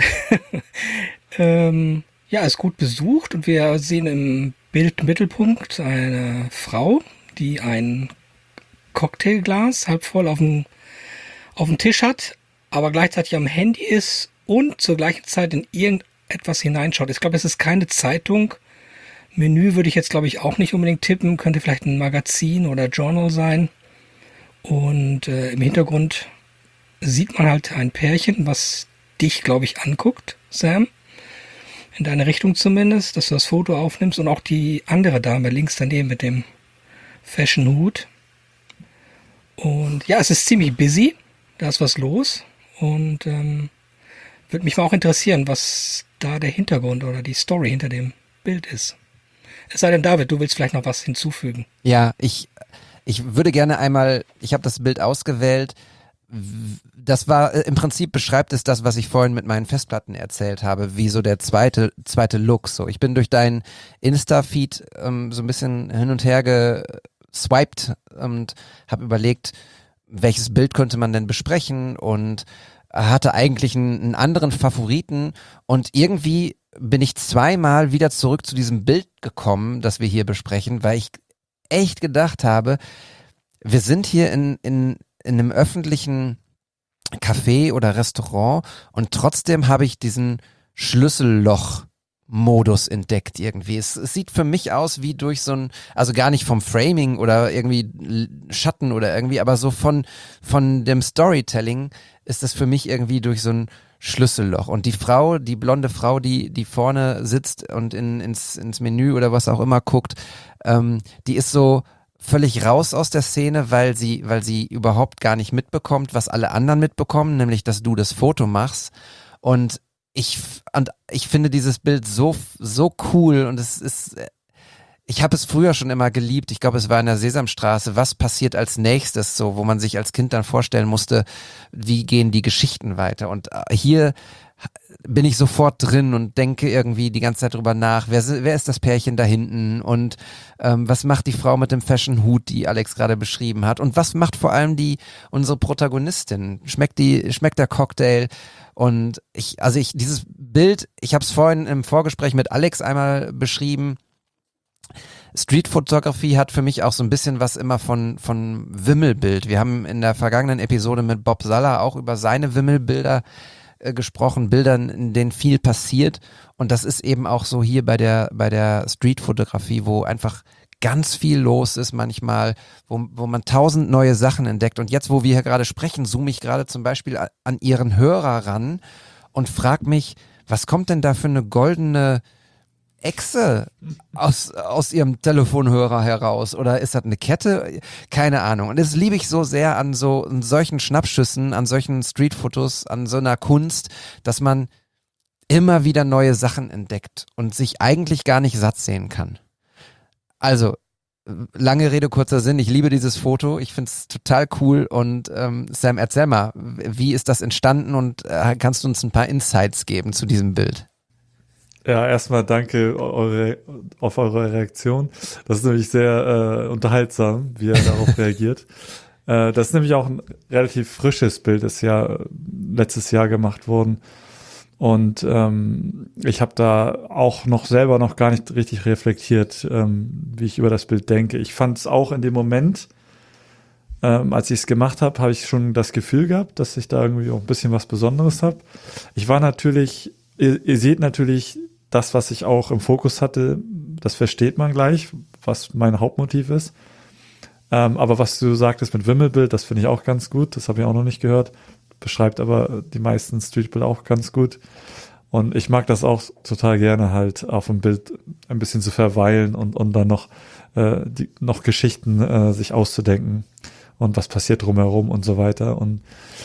ja, ist gut besucht und wir sehen im Bildmittelpunkt eine Frau, die ein Cocktailglas halb voll auf dem Tisch hat, aber gleichzeitig am Handy ist und zur gleichen Zeit in irgendetwas hineinschaut. Ich glaube, es ist keine Zeitung. Menü würde ich jetzt, glaube ich, auch nicht unbedingt tippen. Könnte vielleicht ein Magazin oder Journal sein. Und im Hintergrund sieht man halt ein Pärchen, was dich, glaube ich, anguckt, Sam. In deine Richtung zumindest, dass du das Foto aufnimmst und auch die andere Dame links daneben mit dem Fashion-Hut. Und ja, es ist ziemlich busy, da ist was los und würde mich mal auch interessieren, was da der Hintergrund oder die Story hinter dem Bild ist. Es sei denn, David, du willst vielleicht noch was hinzufügen. Ja, ich würde gerne einmal, ich habe das Bild ausgewählt, das war, im Prinzip beschreibt es das, was ich vorhin mit meinen Festplatten erzählt habe, wie so der zweite Look. So, ich bin durch deinen Insta-Feed so ein bisschen hin und her geswiped und habe überlegt, welches Bild könnte man denn besprechen und hatte eigentlich einen anderen Favoriten und irgendwie bin ich zweimal wieder zurück zu diesem Bild gekommen, das wir hier besprechen, weil ich echt gedacht habe, wir sind hier in einem öffentlichen Café oder Restaurant und trotzdem habe ich diesen Schlüsselloch-Modus entdeckt irgendwie. Es sieht für mich aus wie durch so ein, also gar nicht vom Framing oder irgendwie Schatten oder irgendwie, aber so von dem Storytelling ist das für mich irgendwie durch so ein Schlüsselloch. Und die Frau, die blonde Frau, die vorne sitzt und ins Menü oder was auch immer guckt, die ist so völlig raus aus der Szene, weil sie überhaupt gar nicht mitbekommt, was alle anderen mitbekommen, nämlich, dass du das Foto machst. Und ich finde dieses Bild so cool und ich habe es früher schon immer geliebt. Ich glaube, es war in der Sesamstraße. Was passiert als nächstes, so, wo man sich als Kind dann vorstellen musste, wie gehen die Geschichten weiter? Und hier bin ich sofort drin und denke irgendwie die ganze Zeit drüber nach, wer ist das Pärchen da hinten und was macht die Frau mit dem Fashion-Hut, die Alex gerade beschrieben hat und was macht vor allem unsere Protagonistin? Schmeckt der Cocktail? Und dieses Bild, ich habe es vorhin im Vorgespräch mit Alex einmal beschrieben. Street-Fotografie hat für mich auch so ein bisschen was immer von Wimmelbild. Wir haben in der vergangenen Episode mit Bob Salla auch über seine Wimmelbilder gesprochen, Bildern, in denen viel passiert und das ist eben auch so hier bei der Street-Fotografie, wo einfach ganz viel los ist manchmal, wo man 1000 neue Sachen entdeckt. Und jetzt, wo wir hier gerade sprechen, zoome ich gerade zum Beispiel an Ihren Hörer ran und frage mich, was kommt denn da für eine goldene Echse aus Ihrem Telefonhörer heraus? Oder ist das eine Kette? Keine Ahnung. Und das liebe ich so sehr an solchen Schnappschüssen, an solchen Streetfotos, an so einer Kunst, dass man immer wieder neue Sachen entdeckt und sich eigentlich gar nicht satt sehen kann. Also, lange Rede, kurzer Sinn. Ich liebe dieses Foto. Ich finde es total cool. Und Sam, erzähl mal, wie ist das entstanden und kannst du uns ein paar Insights geben zu diesem Bild? Ja, erstmal danke auf eure Reaktion. Das ist nämlich sehr unterhaltsam, wie er darauf reagiert. Das ist nämlich auch ein relativ frisches Bild, ist ja letztes Jahr gemacht worden. Und ich habe da auch selber noch gar nicht richtig reflektiert, wie ich über das Bild denke. Ich fand es auch in dem Moment, als ich es gemacht habe, habe ich schon das Gefühl gehabt, dass ich da irgendwie auch ein bisschen was Besonderes habe. Ich war natürlich, ihr seht natürlich das, was ich auch im Fokus hatte, das versteht man gleich, was mein Hauptmotiv ist. Aber was du sagtest mit Wimmelbild, das finde ich auch ganz gut, das habe ich auch noch nicht gehört. Beschreibt aber die meisten Streetbilder auch ganz gut. Und ich mag das auch total gerne, halt auf dem Bild ein bisschen zu verweilen und dann noch Geschichten sich auszudenken und was passiert drumherum und so weiter. Und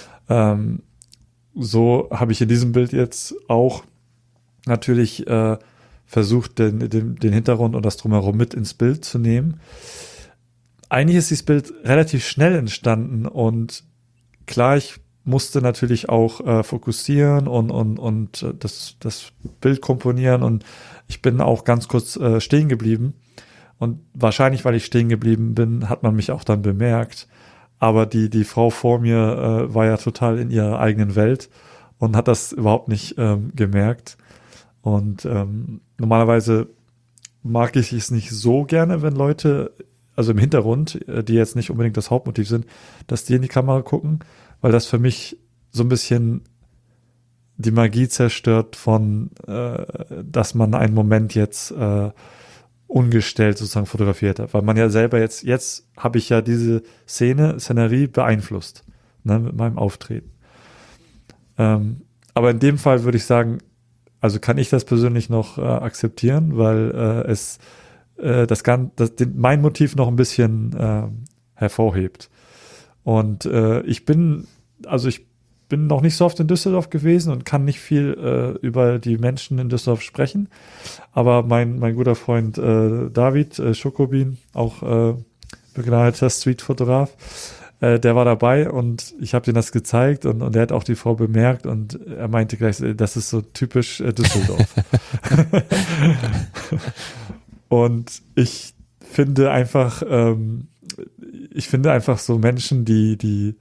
so habe ich in diesem Bild jetzt auch natürlich versucht, den Hintergrund und das Drumherum mit ins Bild zu nehmen. Eigentlich ist dieses Bild relativ schnell entstanden und klar, ich musste natürlich auch fokussieren und das Bild komponieren und ich bin auch ganz kurz stehen geblieben und wahrscheinlich, weil ich stehen geblieben bin, hat man mich auch dann bemerkt, aber die Frau vor mir war ja total in ihrer eigenen Welt und hat das überhaupt nicht gemerkt und normalerweise mag ich es nicht so gerne, wenn Leute, also im Hintergrund, die jetzt nicht unbedingt das Hauptmotiv sind, dass die in die Kamera gucken, weil das für mich so ein bisschen die Magie zerstört von, dass man einen Moment jetzt ungestellt sozusagen fotografiert hat. Weil man ja selber jetzt habe ich ja diese Szenerie beeinflusst, ne, mit meinem Auftreten. Aber in dem Fall würde ich sagen, also kann ich das persönlich noch akzeptieren, weil mein Motiv noch ein bisschen hervorhebt. Und ich bin noch nicht so oft in Düsseldorf gewesen und kann nicht viel über die Menschen in Düsseldorf sprechen. Aber mein guter Freund David Schokobin, auch begnadeter Streetfotograf, der war dabei und ich habe ihm das gezeigt und er hat auch die Frau bemerkt und er meinte gleich, das ist so typisch Düsseldorf. Und ich finde einfach so Menschen, du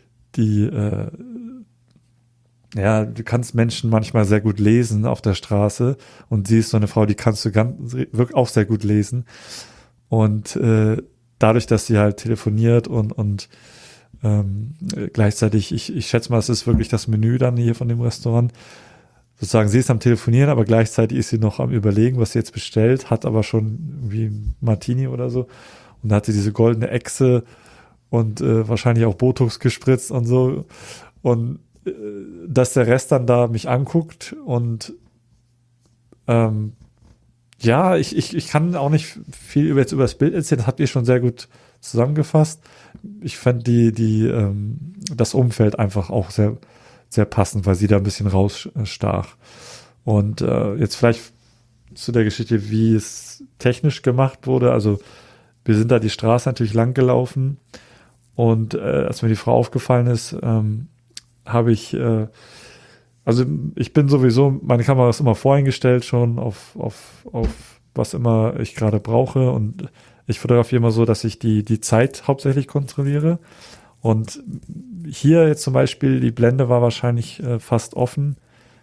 kannst Menschen manchmal sehr gut lesen auf der Straße und sie ist so eine Frau, die kannst du wirklich auch sehr gut lesen und dadurch, dass sie halt telefoniert und gleichzeitig, ich schätze mal, es ist wirklich das Menü dann hier von dem Restaurant, sozusagen, sie ist am Telefonieren, aber gleichzeitig ist sie noch am Überlegen, was sie jetzt bestellt, hat aber schon irgendwie ein Martini oder so und da hat sie diese goldene Echse und wahrscheinlich auch Botox gespritzt und so und dass der Rest dann da mich anguckt und ja, ich kann auch nicht viel über das Bild erzählen, das habt ihr schon sehr gut zusammengefasst. Ich fand das Umfeld einfach auch sehr, sehr passend, weil sie da ein bisschen rausstach. Und jetzt vielleicht zu der Geschichte, wie es technisch gemacht wurde. Also wir sind da die Straße natürlich lang gelaufen und als mir die Frau aufgefallen ist, habe ich, also ich bin sowieso, meine Kamera ist immer voreingestellt schon auf was immer ich gerade brauche und ich fotografiere immer so, dass ich die Zeit hauptsächlich kontrolliere und hier jetzt zum Beispiel, die Blende war wahrscheinlich fast offen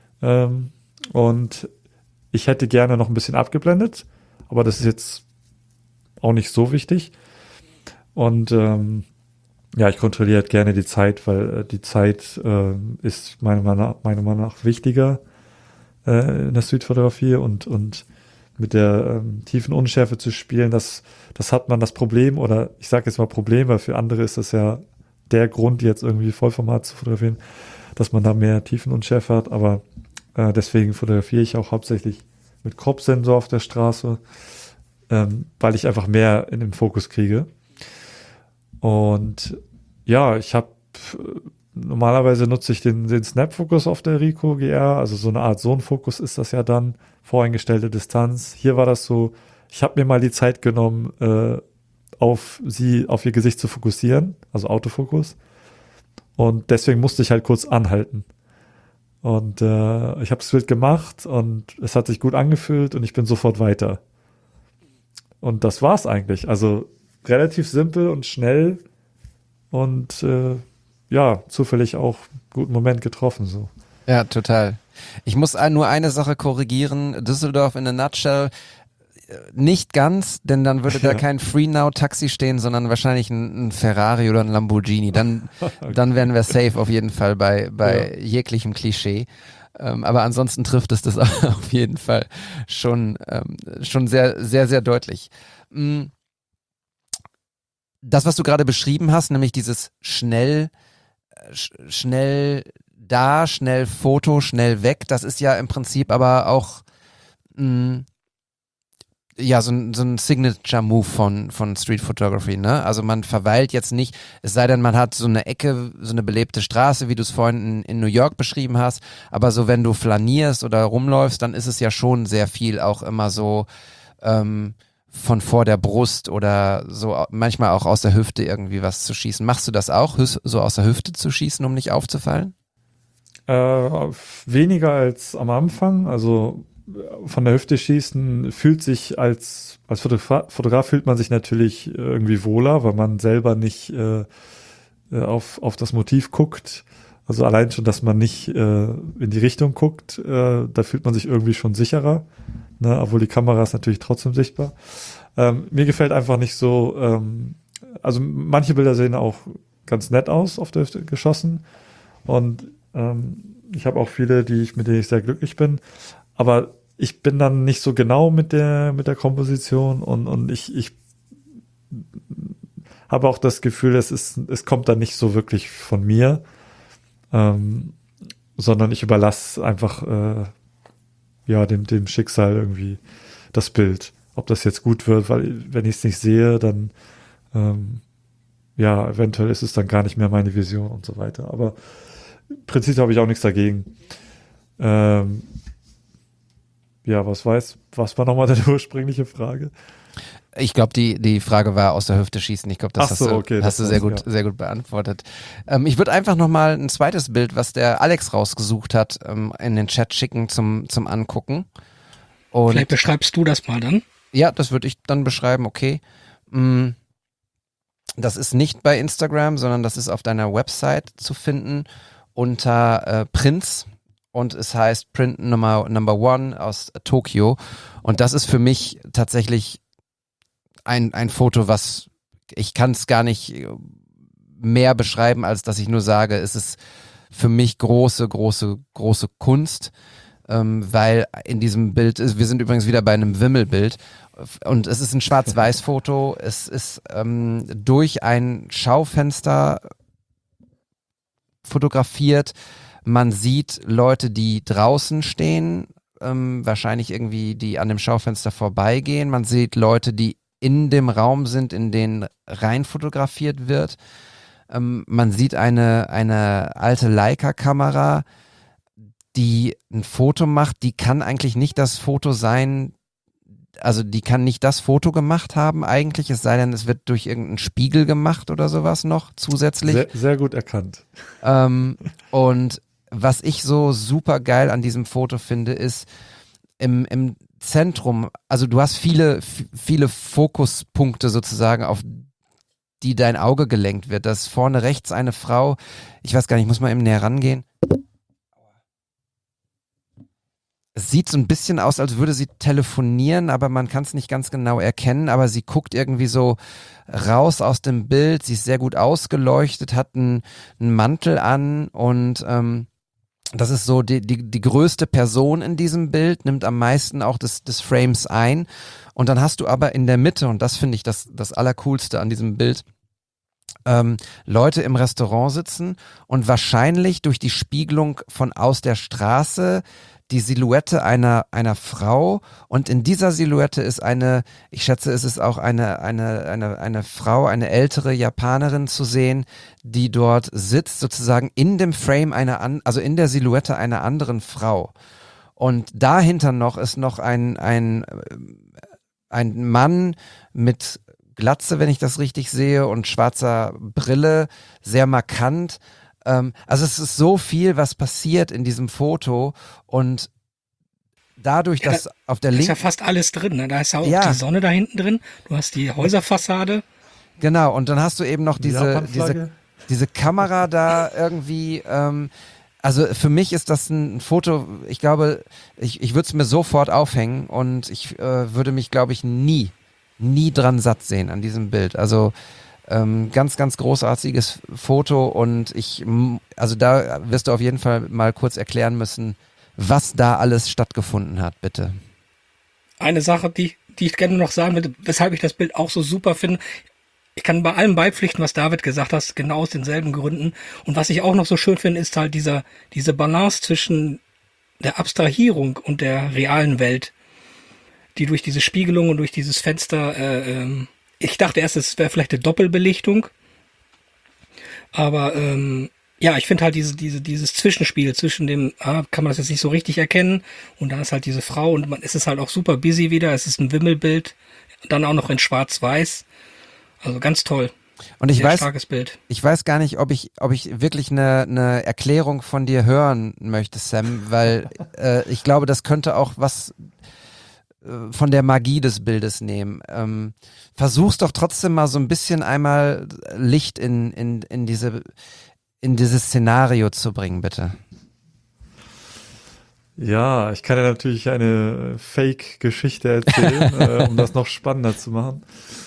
und ich hätte gerne noch ein bisschen abgeblendet, aber das ist jetzt auch nicht so wichtig und ja, ich kontrolliere halt gerne die Zeit, weil die Zeit ist meiner Meinung nach wichtiger in der Streetfotografie und mit der tiefen Unschärfe zu spielen, das hat man das Problem, oder ich sage jetzt mal Problem, weil für andere ist das ja der Grund, jetzt irgendwie Vollformat zu fotografieren, dass man da mehr Tiefenunschärfe hat, aber deswegen fotografiere ich auch hauptsächlich mit Crop-Sensor auf der Straße, weil ich einfach mehr in den Fokus kriege. Und ja, normalerweise nutze ich den Snap-Fokus auf der Ricoh GR, also so eine Art Zonenfokus ist das ja dann, voreingestellte Distanz. Hier war das so, ich habe mir mal die Zeit genommen, auf ihr Gesicht zu fokussieren, also Autofokus. Und deswegen musste ich halt kurz anhalten. Und ich habe das Bild gemacht und es hat sich gut angefühlt und ich bin sofort weiter. Und das war's eigentlich. Also relativ simpel und schnell und zufällig auch guten Moment getroffen. So. Ja, total. Ich muss nur eine Sache korrigieren. Düsseldorf in a nutshell. Nicht ganz, denn dann würde da kein Free-Now-Taxi stehen, sondern wahrscheinlich ein Ferrari oder ein Lamborghini. Dann wären wir safe auf jeden Fall bei jeglichem Klischee. Aber ansonsten trifft es das auf jeden Fall schon sehr, sehr, sehr deutlich. Das, was du gerade beschrieben hast, nämlich dieses schnell da, schnell Foto, schnell weg, das ist ja im Prinzip aber auch so ein Signature-Move von Street Photography, ne? Also man verweilt jetzt nicht, es sei denn, man hat so eine Ecke, so eine belebte Straße, wie du es vorhin in New York beschrieben hast, aber so wenn du flanierst oder rumläufst, dann ist es ja schon sehr viel auch immer so von vor der Brust oder so manchmal auch aus der Hüfte irgendwie was zu schießen. Machst du das auch, so aus der Hüfte zu schießen, um nicht aufzufallen? Weniger als am Anfang, also von der Hüfte schießen fühlt sich als Fotograf fühlt man sich natürlich irgendwie wohler, weil man selber nicht auf das Motiv guckt. Also allein schon, dass man nicht in die Richtung guckt, da fühlt man sich irgendwie schon sicherer, ne? Obwohl die Kamera ist natürlich trotzdem sichtbar. Mir gefällt einfach nicht so, also manche Bilder sehen auch ganz nett aus auf der Hüfte geschossen und ich habe auch viele, mit denen ich sehr glücklich bin, aber ich bin dann nicht so genau mit der Komposition und ich habe auch das Gefühl, es kommt dann nicht so wirklich von mir, sondern ich überlasse einfach dem Schicksal irgendwie das Bild. Ob das jetzt gut wird, weil wenn ich es nicht sehe, dann eventuell ist es dann gar nicht mehr meine Vision und so weiter. Aber im Prinzip habe ich auch nichts dagegen. Was war nochmal deine ursprüngliche Frage? Ich glaube, die Frage war aus der Hüfte schießen. Ich glaube, das hast du sehr gut beantwortet. Ich würde einfach nochmal ein zweites Bild, was der Alex rausgesucht hat, in den Chat schicken zum Angucken. Und vielleicht beschreibst du das mal dann? Ja, das würde ich dann beschreiben, okay. Das ist nicht bei Instagram, sondern das ist auf deiner Website zu finden unter Prints. Und es heißt Print Number One aus Tokio. Und das ist für mich tatsächlich ein Foto, was ich kann es gar nicht mehr beschreiben, als dass ich nur sage, es ist für mich große, große, große Kunst, weil in diesem Bild wir sind übrigens wieder bei einem Wimmelbild und es ist ein Schwarz-Weiß-Foto, es ist durch ein Schaufenster fotografiert. Man sieht Leute, die draußen stehen, wahrscheinlich irgendwie, die an dem Schaufenster vorbeigehen. Man sieht Leute, die in dem Raum sind, in den rein fotografiert wird. Man sieht eine alte Leica-Kamera, die ein Foto macht. Die kann eigentlich nicht das Foto sein, also die kann nicht das Foto gemacht haben eigentlich, es sei denn, es wird durch irgendeinen Spiegel gemacht oder sowas noch zusätzlich. Sehr, sehr gut erkannt. Und was ich so super geil an diesem Foto finde, ist im Zentrum, also du hast viele Fokuspunkte sozusagen, auf die dein Auge gelenkt wird. Da ist vorne rechts eine Frau, ich weiß gar nicht, ich muss mal eben näher rangehen. Es sieht so ein bisschen aus, als würde sie telefonieren, aber man kann es nicht ganz genau erkennen, aber sie guckt irgendwie so raus aus dem Bild, sie ist sehr gut ausgeleuchtet, hat einen Mantel an und Das ist so die größte Person in diesem Bild, nimmt am meisten auch des Frames ein. Und dann hast du aber in der Mitte, und das finde ich das Allercoolste an diesem Bild, Leute im Restaurant sitzen und wahrscheinlich durch die Spiegelung von aus der Straße die Silhouette einer Frau, und in dieser Silhouette ist ich schätze, es ist auch eine Frau, eine ältere Japanerin zu sehen, die dort sitzt, sozusagen in dem Frame also in der Silhouette einer anderen Frau. Und dahinter ist noch ein Mann mit Glatze, wenn ich das richtig sehe, und schwarzer Brille, sehr markant. Also es ist so viel, was passiert in diesem Foto, und dadurch, dass auf der linken... linken... Da ist ja fast alles drin, ne? Da ist ja auch die Sonne da hinten drin, du hast die Häuserfassade. Genau, und dann hast du eben noch diese Kamera da irgendwie... Also für mich ist das ein Foto, ich glaube, ich würde es mir sofort aufhängen, und ich würde mich, glaube ich, nie dran satt sehen an diesem Bild. Also ganz, ganz großartiges Foto, und also da wirst du auf jeden Fall mal kurz erklären müssen, was da alles stattgefunden hat, bitte. Eine Sache, die ich gerne noch sagen will, weshalb ich das Bild auch so super finde. Ich kann bei allem beipflichten, was David gesagt hat, genau aus denselben Gründen. Und was ich auch noch so schön finde, ist halt diese Balance zwischen der Abstrahierung und der realen Welt, die durch diese Spiegelung und durch dieses Fenster, ich dachte erst, es wäre vielleicht eine Doppelbelichtung, aber ja, ich finde halt dieses Zwischenspiel zwischen dem, kann man das jetzt nicht so richtig erkennen, und da ist halt diese Frau, und es ist halt auch super busy wieder, es ist ein Wimmelbild, dann auch noch in Schwarz-Weiß, also ganz toll. Und Sehr starkes Bild. Ich weiß gar nicht, ob ich wirklich eine Erklärung von dir hören möchte, Sam, weil ich glaube, das könnte auch was von der Magie des Bildes nehmen. Versuch's doch trotzdem mal so ein bisschen einmal Licht in dieses Szenario zu bringen, bitte. Ja, ich kann ja natürlich eine Fake-Geschichte erzählen, um das noch spannender zu machen.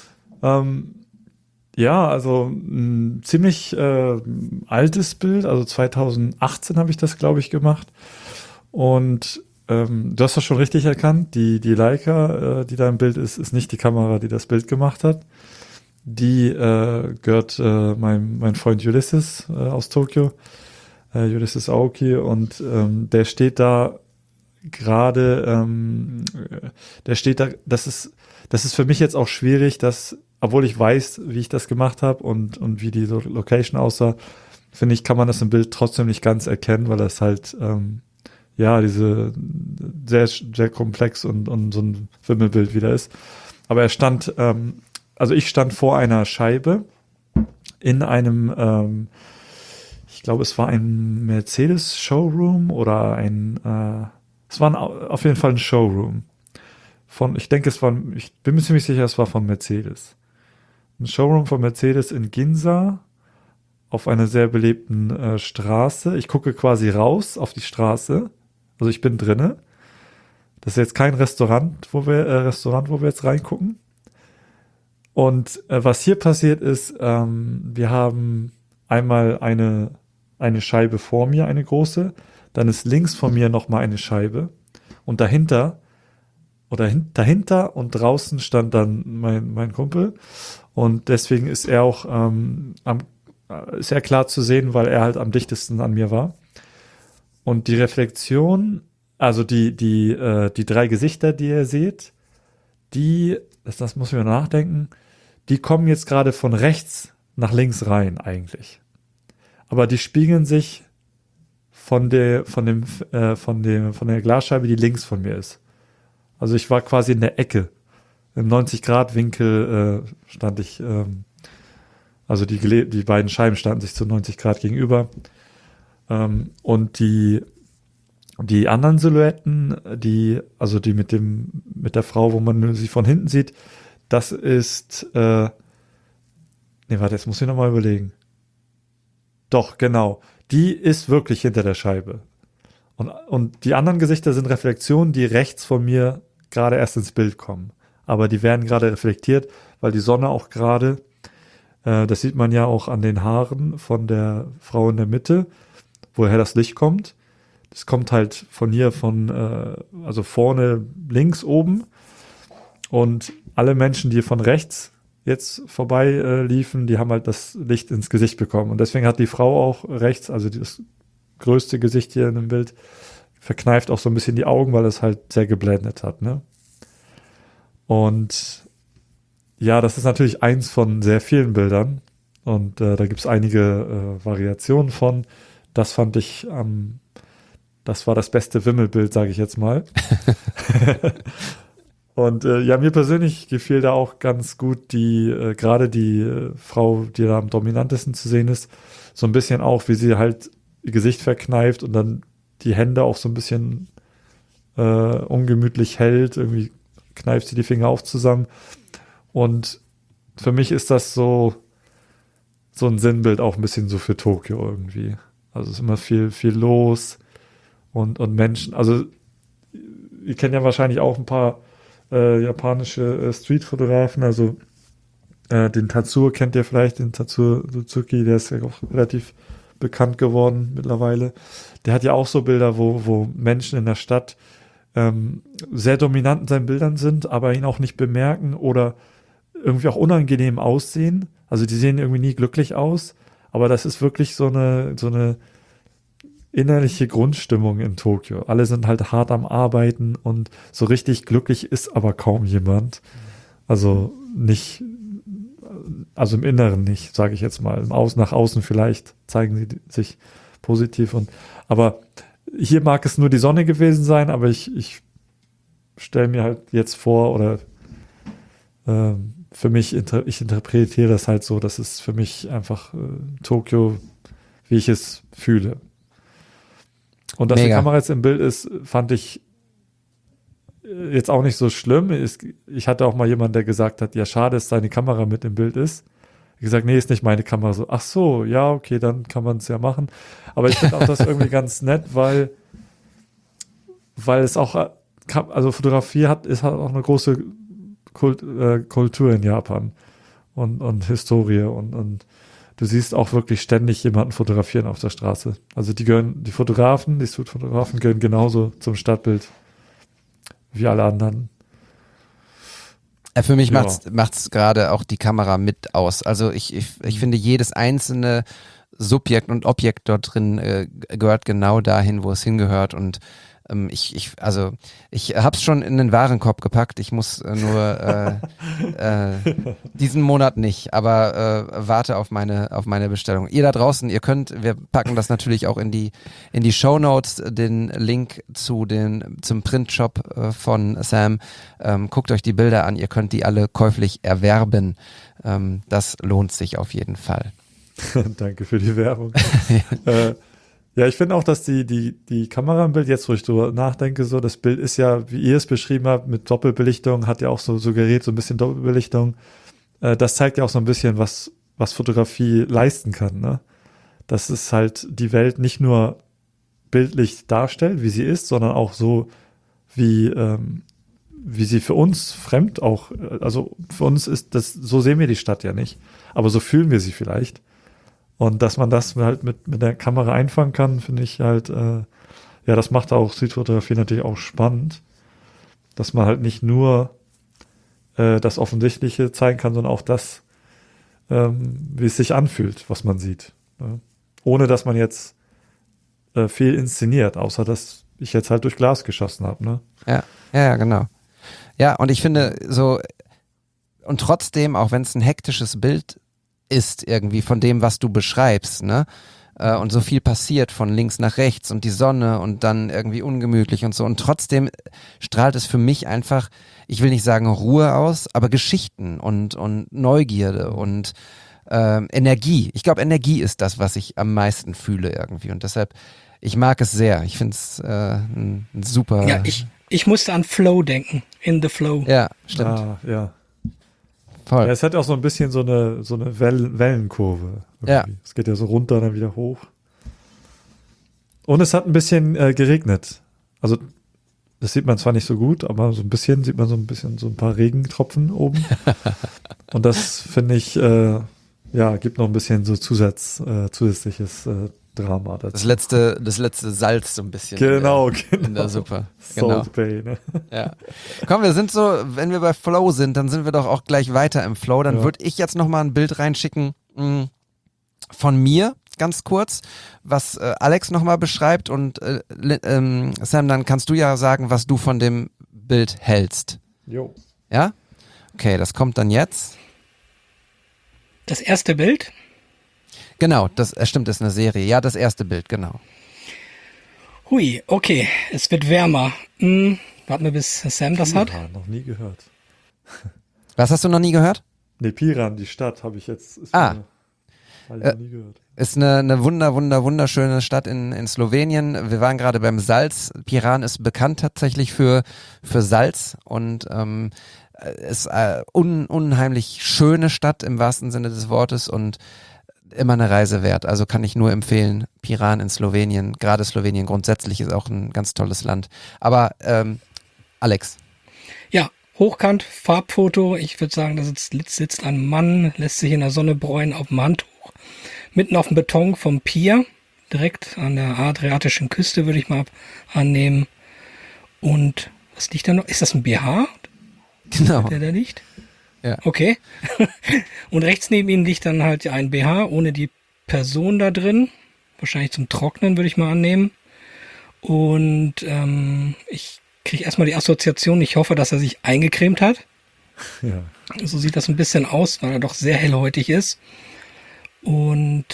Ja, also ein ziemlich altes Bild, also 2018 habe ich das, glaube ich, gemacht. Und du hast das schon richtig erkannt, die Leica, die da im Bild ist nicht die Kamera, die das Bild gemacht hat. Die gehört mein Freund Ulysses aus Tokio, Ulysses Aoki, und der steht da gerade, das ist für mich jetzt auch schwierig, obwohl ich weiß, wie ich das gemacht habe und wie die Location aussah, finde ich, kann man das im Bild trotzdem nicht ganz erkennen, weil das halt diese sehr, sehr komplex und so ein Wimmelbild wieder ist. Aber er stand, ich stand vor einer Scheibe in einem, ich glaube, es war ein Mercedes-Showroom oder es war auf jeden Fall ein Showroom. Ich bin mir ziemlich sicher, es war von Mercedes. Ein Showroom von Mercedes in Ginza auf einer sehr belebten Straße. Ich gucke quasi raus auf die Straße. Also ich bin drinne. Das ist jetzt kein Restaurant, wo wir jetzt reingucken. Und was hier passiert ist, wir haben einmal eine Scheibe vor mir, eine große. Dann ist links von mir nochmal eine Scheibe. Und dahinter und draußen stand dann mein Kumpel. Und deswegen ist er auch ist er klar zu sehen, weil er halt am dichtesten an mir war. Und die Reflexion, also die drei Gesichter, die ihr seht, das muss ich mir nachdenken, die kommen jetzt gerade von rechts nach links rein eigentlich. Aber die spiegeln sich von der Glasscheibe, die links von mir ist. Also ich war quasi in der Ecke. Im 90-Grad-Winkel stand ich, also die beiden Scheiben standen sich zu 90 Grad gegenüber. Und die anderen Silhouetten, die mit der Frau, wo man sie von hinten sieht, das ist, jetzt muss ich nochmal überlegen. Doch, genau. Die ist wirklich hinter der Scheibe. Und die anderen Gesichter sind Reflexionen, die rechts von mir gerade erst ins Bild kommen. Aber die werden gerade reflektiert, weil die Sonne auch gerade, das sieht man ja auch an den Haaren von der Frau in der Mitte, woher das Licht kommt. es kommt halt von hier also vorne links oben und alle Menschen, die von rechts jetzt vorbei liefen, die haben halt das Licht ins Gesicht bekommen. Und deswegen hat die Frau auch rechts, also das größte Gesicht hier in dem Bild, verkneift auch so ein bisschen die Augen, weil es halt sehr geblendet hat, ne? Und ja, das ist natürlich eins von sehr vielen Bildern. Und da gibt es einige Variationen von. Das fand ich das war das beste Wimmelbild, sage ich jetzt mal. Und ja, mir persönlich gefiel da auch ganz gut gerade die Frau, die da am dominantesten zu sehen ist, so ein bisschen auch, wie sie halt ihr Gesicht verkneift und dann die Hände auch so ein bisschen ungemütlich hält. Irgendwie kneift sie die Finger auf zusammen. Und für mich ist das so ein Sinnbild auch ein bisschen so für Tokio irgendwie. Also es ist immer viel, viel los und Menschen. Also ihr kennt ja wahrscheinlich auch ein paar japanische Streetfotografen, also den Tatsuo kennt ihr vielleicht, den Tatsuo Suzuki, der ist ja auch relativ bekannt geworden mittlerweile. Der hat ja auch so Bilder, wo Menschen in der Stadt sehr dominant in seinen Bildern sind, aber ihn auch nicht bemerken oder irgendwie auch unangenehm aussehen. Also die sehen irgendwie nie glücklich aus, aber das ist wirklich so eine innerliche Grundstimmung in Tokio. Alle sind halt hart am Arbeiten und so richtig glücklich ist aber kaum jemand. Also nicht, also im Inneren nicht, sage ich jetzt mal. Nach außen vielleicht zeigen sie sich positiv aber hier mag es nur die Sonne gewesen sein, aber ich stelle mir halt jetzt vor oder für mich, ich interpretiere das halt so, dass es für mich einfach Tokio, wie ich es fühle. Und dass die Kamera jetzt im Bild ist, fand ich jetzt auch nicht so schlimm. Ich hatte auch mal jemanden, der gesagt hat, ja schade, dass seine Kamera mit im Bild ist. Ich gesagt, nee, ist nicht meine Kamera. So, ach so, ja, okay, dann kann man es ja machen. Aber ich finde auch das irgendwie ganz nett, weil es auch, also Fotografie ist halt auch eine große Kultur in Japan und Historie und du siehst auch wirklich ständig jemanden fotografieren auf der Straße. Also die Streetfotografen gehören genauso zum Stadtbild wie alle anderen. Für mich macht's gerade auch die Kamera mit aus. Also ich finde, jedes einzelne Subjekt und Objekt dort drin gehört genau dahin, wo es hingehört und ich hab's schon in den Warenkorb gepackt. Ich muss nur diesen Monat nicht, aber warte auf meine Bestellung. Ihr da draußen, wir packen das natürlich auch in die Shownotes, den Link zum Printshop von Sam. Guckt euch die Bilder an, ihr könnt die alle käuflich erwerben. Das lohnt sich auf jeden Fall. Danke für die Werbung. Ja, ich finde auch, dass die Kamera im Bild, jetzt wo ich drüber nachdenke, so, das Bild ist ja, wie ihr es beschrieben habt, mit Doppelbelichtung, hat ja auch so suggeriert, so ein bisschen Doppelbelichtung. Das zeigt ja auch so ein bisschen, was Fotografie leisten kann, ne? Dass es halt die Welt nicht nur bildlich darstellt, wie sie ist, sondern auch so, wie sie für uns fremd auch, also für uns ist das, so sehen wir die Stadt ja nicht, aber so fühlen wir sie vielleicht. Und dass man das halt mit der Kamera einfangen kann, finde ich halt, das macht auch Streetfotografie natürlich auch spannend, dass man halt nicht nur das Offensichtliche zeigen kann, sondern auch das, wie es sich anfühlt, was man sieht. Ne? Ohne dass man jetzt viel inszeniert, außer dass ich jetzt halt durch Glas geschossen habe. Ne? Ja, genau. Ja, und ich finde so, und trotzdem, auch wenn es ein hektisches Bild ist irgendwie von dem, was du beschreibst, ne? Und so viel passiert von links nach rechts und die Sonne und dann irgendwie ungemütlich und so. Und trotzdem strahlt es für mich einfach, ich will nicht sagen Ruhe aus, aber Geschichten und Neugierde und Energie. Ich glaube, Energie ist das, was ich am meisten fühle irgendwie. Und deshalb, ich mag es sehr. Ich finde es ein super... Ja, ich musste an Flow denken. In the Flow. Ja, stimmt. Ah, ja. Voll. Ja, es hat auch so ein bisschen so eine Wellenkurve. Irgendwie. Ja. Es geht ja so runter, dann wieder hoch. Und es hat ein bisschen geregnet. Also das sieht man zwar nicht so gut, aber so ein bisschen sieht man so ein paar Regentropfen oben. Und das finde ich, gibt noch ein bisschen so zusätzliches Drama Das dazu. letzte Salz so ein bisschen Genau, in der Suppe. Genau. Salt Bay, ne? Ja. Komm, wir sind so, wenn wir bei Flow sind, dann sind wir doch auch gleich weiter im Flow. Dann würde ich jetzt nochmal ein Bild reinschicken von mir, ganz kurz, was Alex nochmal beschreibt und Sam, dann kannst du ja sagen, was du von dem Bild hältst. Jo. Ja? Okay, das kommt dann jetzt. Das erste Bild. Genau, das stimmt, ist eine Serie. Ja, das erste Bild, genau. Hui, okay, es wird wärmer. Warten wir, bis Sam das hat. Piran, noch nie gehört. Was hast du noch nie gehört? Ne, Piran, die Stadt, habe ich jetzt. Noch nie gehört. Ist eine wunderschöne Stadt in Slowenien. Wir waren gerade beim Salz. Piran ist bekannt tatsächlich für Salz und ist unheimlich schöne Stadt im wahrsten Sinne des Wortes und immer eine Reise wert. Also kann ich nur empfehlen. Piran in Slowenien, gerade Slowenien grundsätzlich ist auch ein ganz tolles Land. Aber Alex. Ja, hochkant, Farbfoto. Ich würde sagen, da sitzt ein Mann, lässt sich in der Sonne bräunen auf dem Handtuch. Mitten auf dem Beton vom Pier, direkt an der adriatischen Küste, würde ich mal annehmen. Und was liegt da noch? Ist das ein BH? Genau. Der da liegt? Ja. Okay. Und rechts neben ihm liegt dann halt ein BH ohne die Person da drin. Wahrscheinlich zum Trocknen, würde ich mal annehmen. Und ich kriege erstmal die Assoziation, ich hoffe, dass er sich eingecremt hat. Ja. So sieht das ein bisschen aus, weil er doch sehr hellhäutig ist. Und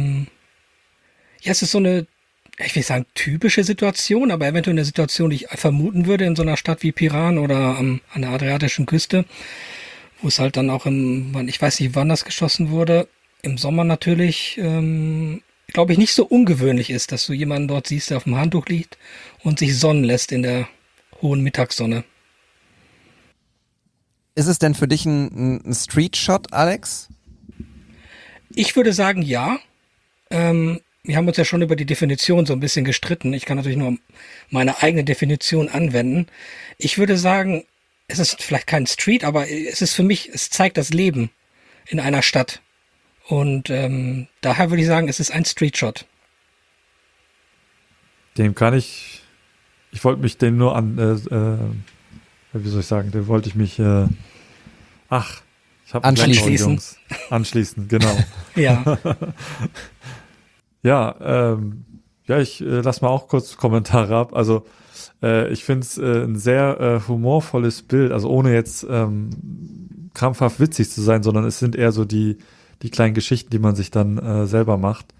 ja, es ist so eine, ich will nicht sagen typische Situation, aber eventuell eine Situation, die ich vermuten würde in so einer Stadt wie Piran oder an der adriatischen Küste, wo es halt dann auch ich weiß nicht, wann das geschossen wurde, im Sommer natürlich, glaube ich, nicht so ungewöhnlich ist, dass du jemanden dort siehst, der auf dem Handtuch liegt und sich sonnen lässt in der hohen Mittagssonne. Ist es denn für dich ein Street-Shot, Alex? Ich würde sagen, ja. Wir haben uns ja schon über die Definition so ein bisschen gestritten. Ich kann natürlich nur meine eigene Definition anwenden. Ich würde sagen, es ist vielleicht kein Street, aber es ist für mich, es zeigt das Leben in einer Stadt. Und daher würde ich sagen, es ist ein Street-Shot. Dem kann ich wollte mich dem nur wie soll ich sagen, dem wollte ich mich, ich habe Anschließen. Anschließen, genau. Ja. Ja, ich lass mal auch kurz Kommentare ab. Also ich finde es ein sehr humorvolles Bild, also ohne jetzt krampfhaft witzig zu sein, sondern es sind eher so die kleinen Geschichten, die man sich dann selber macht.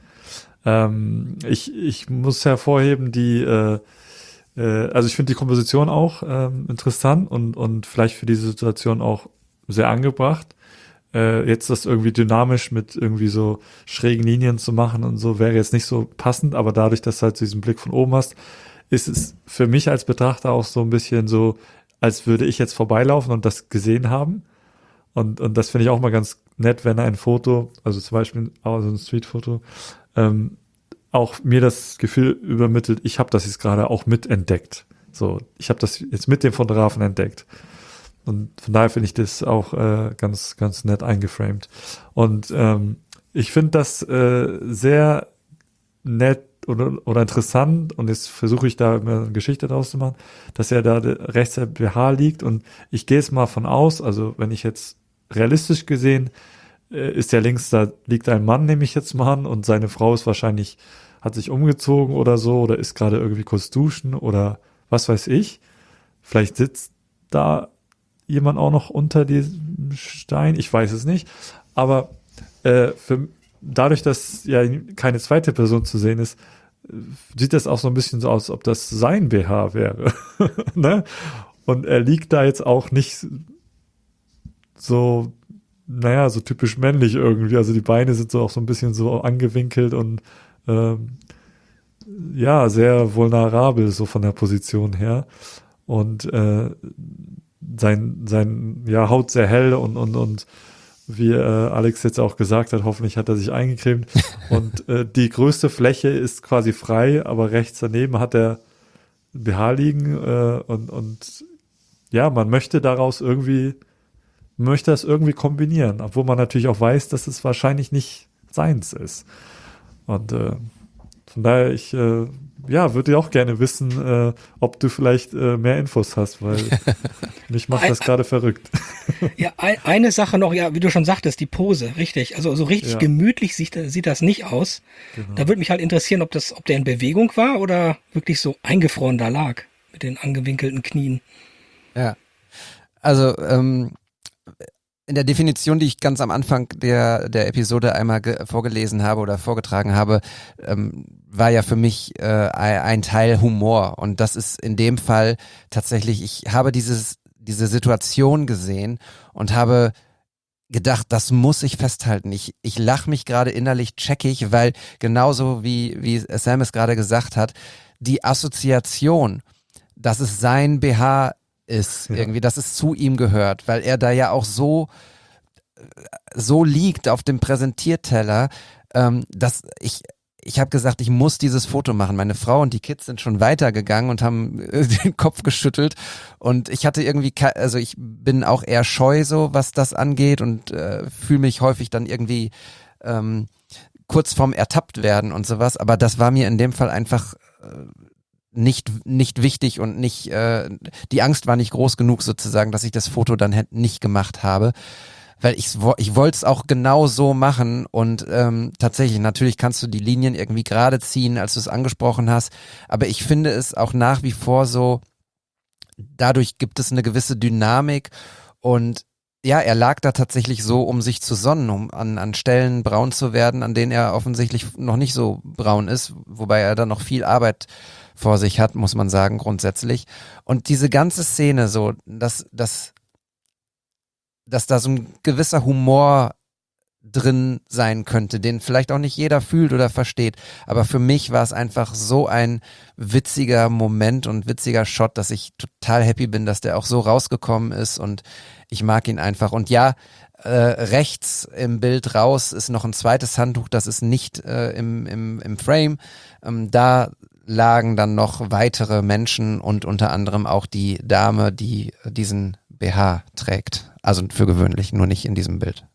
Ich muss hervorheben, also ich finde die Komposition auch interessant und vielleicht für diese Situation auch sehr angebracht. Jetzt das irgendwie dynamisch mit irgendwie so schrägen Linien zu machen und so wäre jetzt nicht so passend, aber dadurch, dass du halt diesen Blick von oben hast, ist es für mich als Betrachter auch so ein bisschen so, als würde ich jetzt vorbeilaufen und das gesehen haben. Und das finde ich auch mal ganz nett, wenn ein Foto, also zum Beispiel so ein Streetfoto, auch mir das Gefühl übermittelt, ich habe das jetzt gerade auch mitentdeckt. So, ich habe das jetzt mit dem Fotografen entdeckt. Und von daher finde ich das auch ganz, ganz nett eingeframed. Und ich finde das sehr nett oder interessant, und jetzt versuche ich da eine Geschichte draus zu machen, dass ja da rechts der BH liegt, und ich gehe jetzt mal von aus, also wenn ich jetzt realistisch gesehen, ist ja links, da liegt ein Mann, nehme ich jetzt mal an, und seine Frau ist wahrscheinlich, hat sich umgezogen oder so, oder ist gerade irgendwie kurz duschen oder was weiß ich. Vielleicht sitzt da jemand auch noch unter diesem Stein, ich weiß es nicht, aber dadurch, dass ja keine zweite Person zu sehen ist, sieht das auch so ein bisschen so aus, ob das sein BH wäre. Ne? Und er liegt da jetzt auch nicht so, so typisch männlich irgendwie, also die Beine sind so auch so ein bisschen so angewinkelt und sehr vulnerabel so von der Position her, und sein Haut sehr hell und wie Alex jetzt auch gesagt hat, hoffentlich hat er sich eingecremt, und die größte Fläche ist quasi frei, aber rechts daneben hat er BH liegen, und man möchte das irgendwie kombinieren, obwohl man natürlich auch weiß, dass es wahrscheinlich nicht seins ist. Und Von daher, ich würde ja auch gerne wissen, ob du vielleicht mehr Infos hast, weil mich macht das gerade verrückt. Ja, eine Sache noch, ja, wie du schon sagtest, die Pose, richtig. Also so richtig gemütlich sieht das nicht aus. Genau. Da würde mich halt interessieren, ob der in Bewegung war oder wirklich so eingefroren da lag mit den angewinkelten Knien. Ja, also in der Definition, die ich ganz am Anfang der Episode einmal vorgelesen habe oder vorgetragen habe, war ja für mich ein Teil Humor. Und das ist in dem Fall tatsächlich, ich habe diese Situation gesehen und habe gedacht, das muss ich festhalten. Ich lache mich gerade innerlich checkig, weil genauso wie Sam es gerade gesagt hat, die Assoziation, dass es sein BH ist, irgendwie, dass es zu ihm gehört, weil er da ja auch so liegt auf dem Präsentierteller, dass ich habe gesagt, ich muss dieses Foto machen. Meine Frau und die Kids sind schon weitergegangen und haben den Kopf geschüttelt und ich hatte irgendwie, also ich bin auch eher scheu so, was das angeht und fühle mich häufig dann irgendwie kurz vorm ertappt werden und sowas, aber das war mir in dem Fall einfach nicht wichtig und nicht, die Angst war nicht groß genug sozusagen, dass ich das Foto dann nicht gemacht habe, weil ich wollte es auch genau so machen und tatsächlich, natürlich kannst du die Linien irgendwie gerade ziehen, als du es angesprochen hast, aber ich finde es auch nach wie vor so, dadurch gibt es eine gewisse Dynamik und ja, er lag da tatsächlich so, um sich zu sonnen, um an Stellen braun zu werden, an denen er offensichtlich noch nicht so braun ist, wobei er da noch viel Arbeit vor sich hat, muss man sagen, grundsätzlich. Und diese ganze Szene so, dass da so ein gewisser Humor drin sein könnte, den vielleicht auch nicht jeder fühlt oder versteht. Aber für mich war es einfach so ein witziger Moment und witziger Shot, dass ich total happy bin, dass der auch so rausgekommen ist und ich mag ihn einfach. Und ja, rechts im Bild raus ist noch ein zweites Handtuch, das ist nicht im Frame. Da lagen dann noch weitere Menschen und unter anderem auch die Dame, die diesen BH trägt. Also für gewöhnlich, nur nicht in diesem Bild.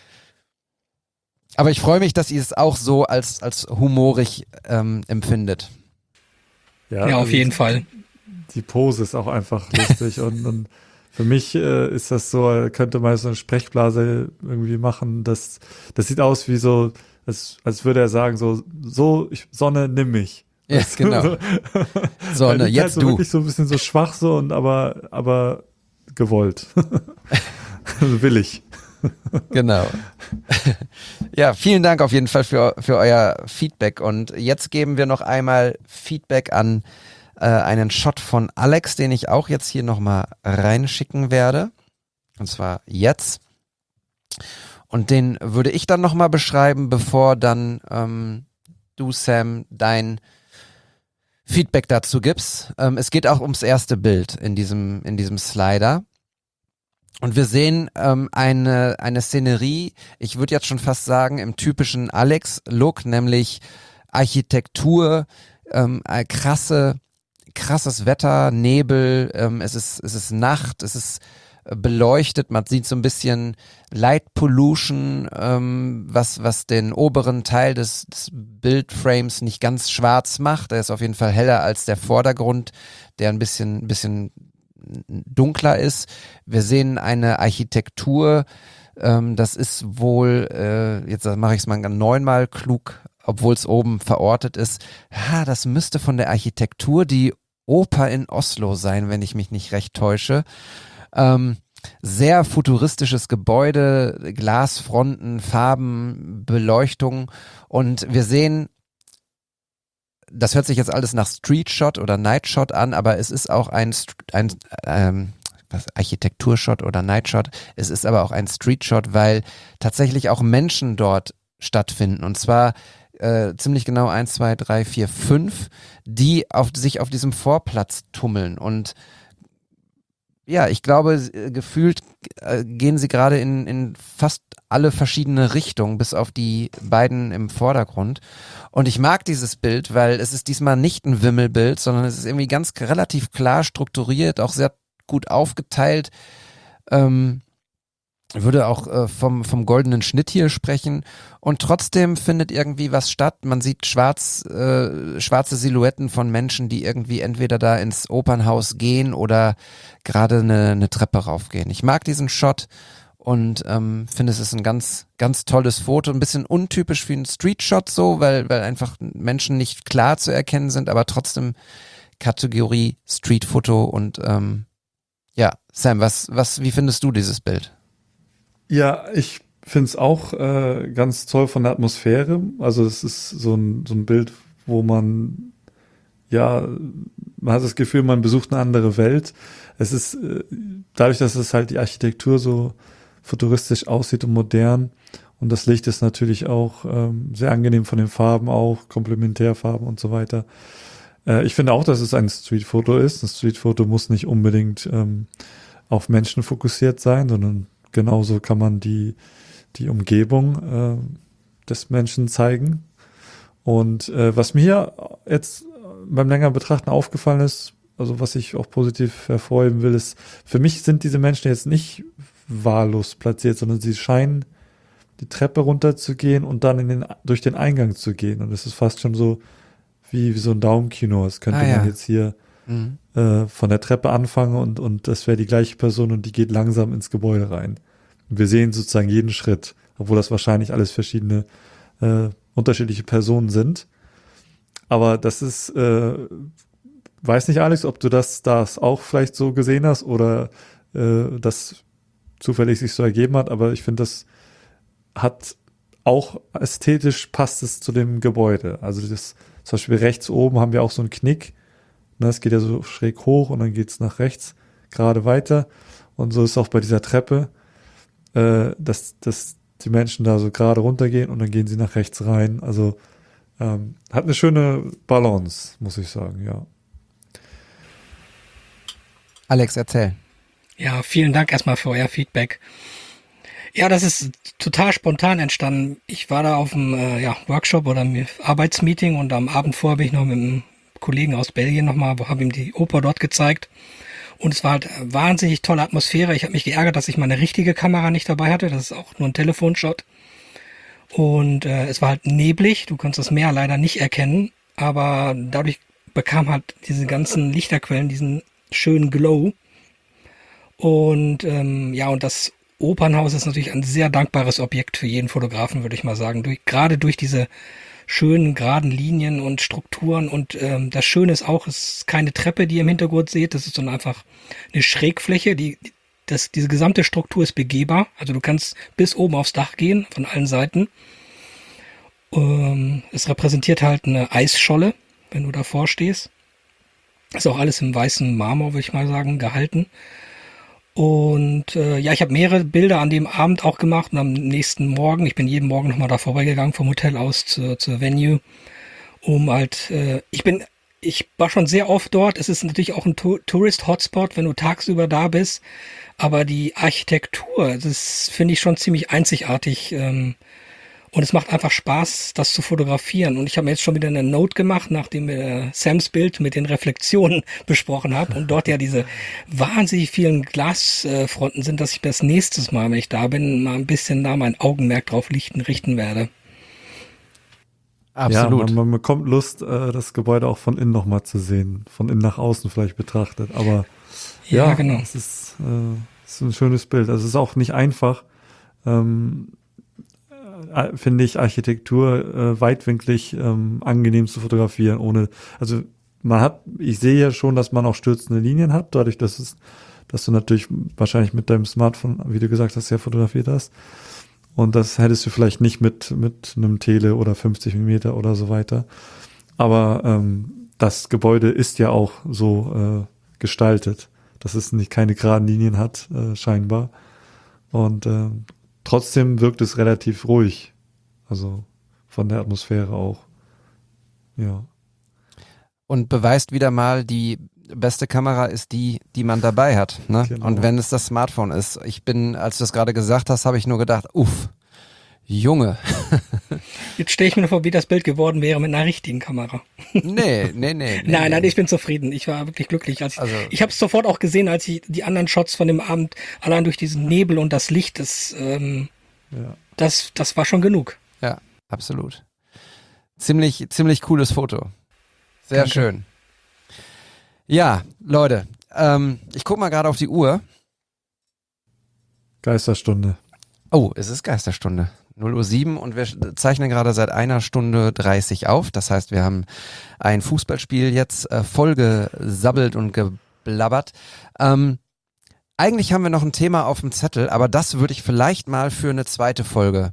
Aber ich freue mich, dass ihr es auch so als humorig empfindet. Ja, auf jeden Fall. Die Pose ist auch einfach lustig und für mich ist das so, könnte man so eine Sprechblase irgendwie machen. Das sieht aus wie so, als würde er sagen, so Sonne, nimm mich. Ja, genau. Sonne, jetzt halt so du. Wirklich so ein bisschen so schwach so und aber gewollt. Willig. Genau. Ja, vielen Dank auf jeden Fall für euer Feedback und jetzt geben wir noch einmal Feedback an einen Shot von Alex, den ich auch jetzt hier nochmal reinschicken werde. Und zwar jetzt. Und den würde ich dann nochmal beschreiben, bevor dann du, Sam, dein Feedback dazu gibst. Es geht auch ums erste Bild in diesem Slider. Und wir sehen eine Szenerie, ich würde jetzt schon fast sagen, im typischen Alex-Look, nämlich Architektur, krasses Wetter, Nebel, es ist Nacht, es ist beleuchtet, man sieht so ein bisschen Light Pollution, was den oberen Teil des Bildframes nicht ganz schwarz macht. Er ist auf jeden Fall heller als der Vordergrund, der ein bisschen dunkler ist. Wir sehen eine Architektur, das ist wohl, jetzt mache ich es mal 9-mal klug, obwohl es oben verortet ist. Das müsste von der Architektur die Oper in Oslo sein, wenn ich mich nicht recht täusche. Sehr futuristisches Gebäude, Glasfronten, Farben, Beleuchtung und wir sehen, das hört sich jetzt alles nach Street Shot oder Night Shot an, aber es ist auch ein Architekturshot oder Night Shot. Es ist aber auch ein Street Shot, weil tatsächlich auch Menschen dort stattfinden und zwar ziemlich genau 1, 2, 3, 4, 5, die sich auf diesem Vorplatz tummeln und ja, ich glaube, gefühlt gehen sie gerade in fast alle verschiedene Richtungen, bis auf die beiden im Vordergrund. Und ich mag dieses Bild, weil es ist diesmal nicht ein Wimmelbild, sondern es ist irgendwie ganz relativ klar strukturiert, auch sehr gut aufgeteilt. würde auch vom goldenen Schnitt hier sprechen und trotzdem findet irgendwie was statt. Man sieht schwarze Silhouetten von Menschen, die irgendwie entweder da ins Opernhaus gehen oder gerade eine Treppe raufgehen. Ich mag diesen Shot und finde, es ist ein ganz, ganz tolles Foto. Ein bisschen untypisch wie ein Street-Shot so, weil einfach Menschen nicht klar zu erkennen sind, aber trotzdem Kategorie Street-Foto und ja, Sam, wie findest du dieses Bild? Ja, ich finde es auch ganz toll von der Atmosphäre. Also es ist so ein Bild, wo man hat das Gefühl, man besucht eine andere Welt. Es ist dadurch, dass es halt die Architektur so futuristisch aussieht und modern und das Licht ist natürlich auch sehr angenehm von den Farben auch, Komplementärfarben und so weiter. Ich finde auch, dass es ein Streetfoto ist. Ein Streetfoto muss nicht unbedingt auf Menschen fokussiert sein, sondern genauso kann man die Umgebung des Menschen zeigen. Und was mir hier jetzt beim längeren Betrachten aufgefallen ist, also was ich auch positiv hervorheben will, ist, für mich sind diese Menschen jetzt nicht wahllos platziert, sondern sie scheinen die Treppe runterzugehen und dann durch den Eingang zu gehen. Und das ist fast schon so wie so ein Daumenkino. Das könnte man jetzt hier von der Treppe anfangen und das wäre die gleiche Person und die geht langsam ins Gebäude rein. Und wir sehen sozusagen jeden Schritt, obwohl das wahrscheinlich alles verschiedene unterschiedliche Personen sind. Aber das ist, weiß nicht, Alex, ob du das auch vielleicht so gesehen hast oder das zufällig sich so ergeben hat, aber ich finde, das hat auch ästhetisch passt es zu dem Gebäude. Also das zum Beispiel rechts oben haben wir auch so einen Knick. Ne, es geht ja so schräg hoch und dann geht es nach rechts gerade weiter. Und so ist es auch bei dieser Treppe, dass die Menschen da so gerade runtergehen und dann gehen sie nach rechts rein. Also hat eine schöne Balance, muss ich sagen, ja. Alex, erzähl. Ja, vielen Dank erstmal für euer Feedback. Ja, das ist total spontan entstanden. Ich war da auf einem Workshop oder einem Arbeitsmeeting und am Abend vorher bin ich noch mit einem Kollegen aus Belgien nochmal, habe ihm die Oper dort gezeigt. Und es war halt wahnsinnig tolle Atmosphäre. Ich habe mich geärgert, dass ich meine richtige Kamera nicht dabei hatte. Das ist auch nur ein Telefonshot. Und es war halt neblig. Du konntest das Meer leider nicht erkennen. Aber dadurch bekam halt diese ganzen Lichterquellen diesen schönen Glow. Und und das Opernhaus ist natürlich ein sehr dankbares Objekt für jeden Fotografen, würde ich mal sagen. Gerade durch diese schönen geraden Linien und Strukturen und das Schöne ist auch, es ist keine Treppe, die ihr im Hintergrund seht, das ist dann einfach eine Schrägfläche, diese gesamte Struktur ist begehbar, also du kannst bis oben aufs Dach gehen, von allen Seiten. Es repräsentiert halt eine Eisscholle, wenn du davor stehst. Ist auch alles im weißen Marmor, würde ich mal sagen, gehalten. Und ich habe mehrere Bilder an dem Abend auch gemacht und am nächsten Morgen, ich bin jeden Morgen nochmal da vorbeigegangen vom Hotel aus zur Venue, um halt, ich war schon sehr oft dort, es ist natürlich auch ein Tourist-Hotspot, wenn du tagsüber da bist, aber die Architektur, das finde ich schon ziemlich einzigartig und es macht einfach Spaß, das zu fotografieren. Und ich habe mir jetzt schon wieder eine Note gemacht, nachdem wir Sams Bild mit den Reflexionen besprochen haben und dort ja diese wahnsinnig vielen Glasfronten sind, dass ich das nächstes Mal, wenn ich da bin, mal ein bisschen da mein Augenmerk drauf richten werde. Absolut. Ja, man bekommt Lust, das Gebäude auch von innen nochmal zu sehen, von innen nach außen vielleicht betrachtet. Aber ja genau. Es ist ein schönes Bild. Also es ist auch nicht einfach. Finde ich Architektur weitwinklig angenehm zu fotografieren, ich sehe ja schon, dass man auch stürzende Linien hat, dadurch, dass du natürlich wahrscheinlich mit deinem Smartphone, wie du gesagt hast, ja fotografiert hast. Und das hättest du vielleicht nicht mit einem Tele oder 50 mm oder so weiter. Aber das Gebäude ist ja auch so gestaltet, dass es keine geraden Linien hat, scheinbar. Und trotzdem wirkt es relativ ruhig. Also von der Atmosphäre auch. Ja. Und beweist wieder mal, die beste Kamera ist die man dabei hat. Ne? Genau. Und wenn es das Smartphone ist. Als du das gerade gesagt hast, habe ich nur gedacht, Junge. Jetzt stelle ich mir vor, wie das Bild geworden wäre mit einer richtigen Kamera. Nee. Nein, ich bin zufrieden. Ich war wirklich glücklich. Ich habe es sofort auch gesehen, als ich die anderen Shots von dem Abend, allein durch diesen Nebel und das Licht, das war schon genug. Ja, absolut. Ziemlich cooles Foto. Sehr Danke. schön. Ja, Leute, ich guck mal gerade auf die Uhr. Geisterstunde. Oh, es ist Geisterstunde. 0:07 Uhr und wir zeichnen gerade seit 1:30 auf. Das heißt, wir haben ein Fußballspiel jetzt vollgesabbelt und geblabbert. Eigentlich haben wir noch ein Thema auf dem Zettel, aber das würde ich vielleicht mal für eine zweite Folge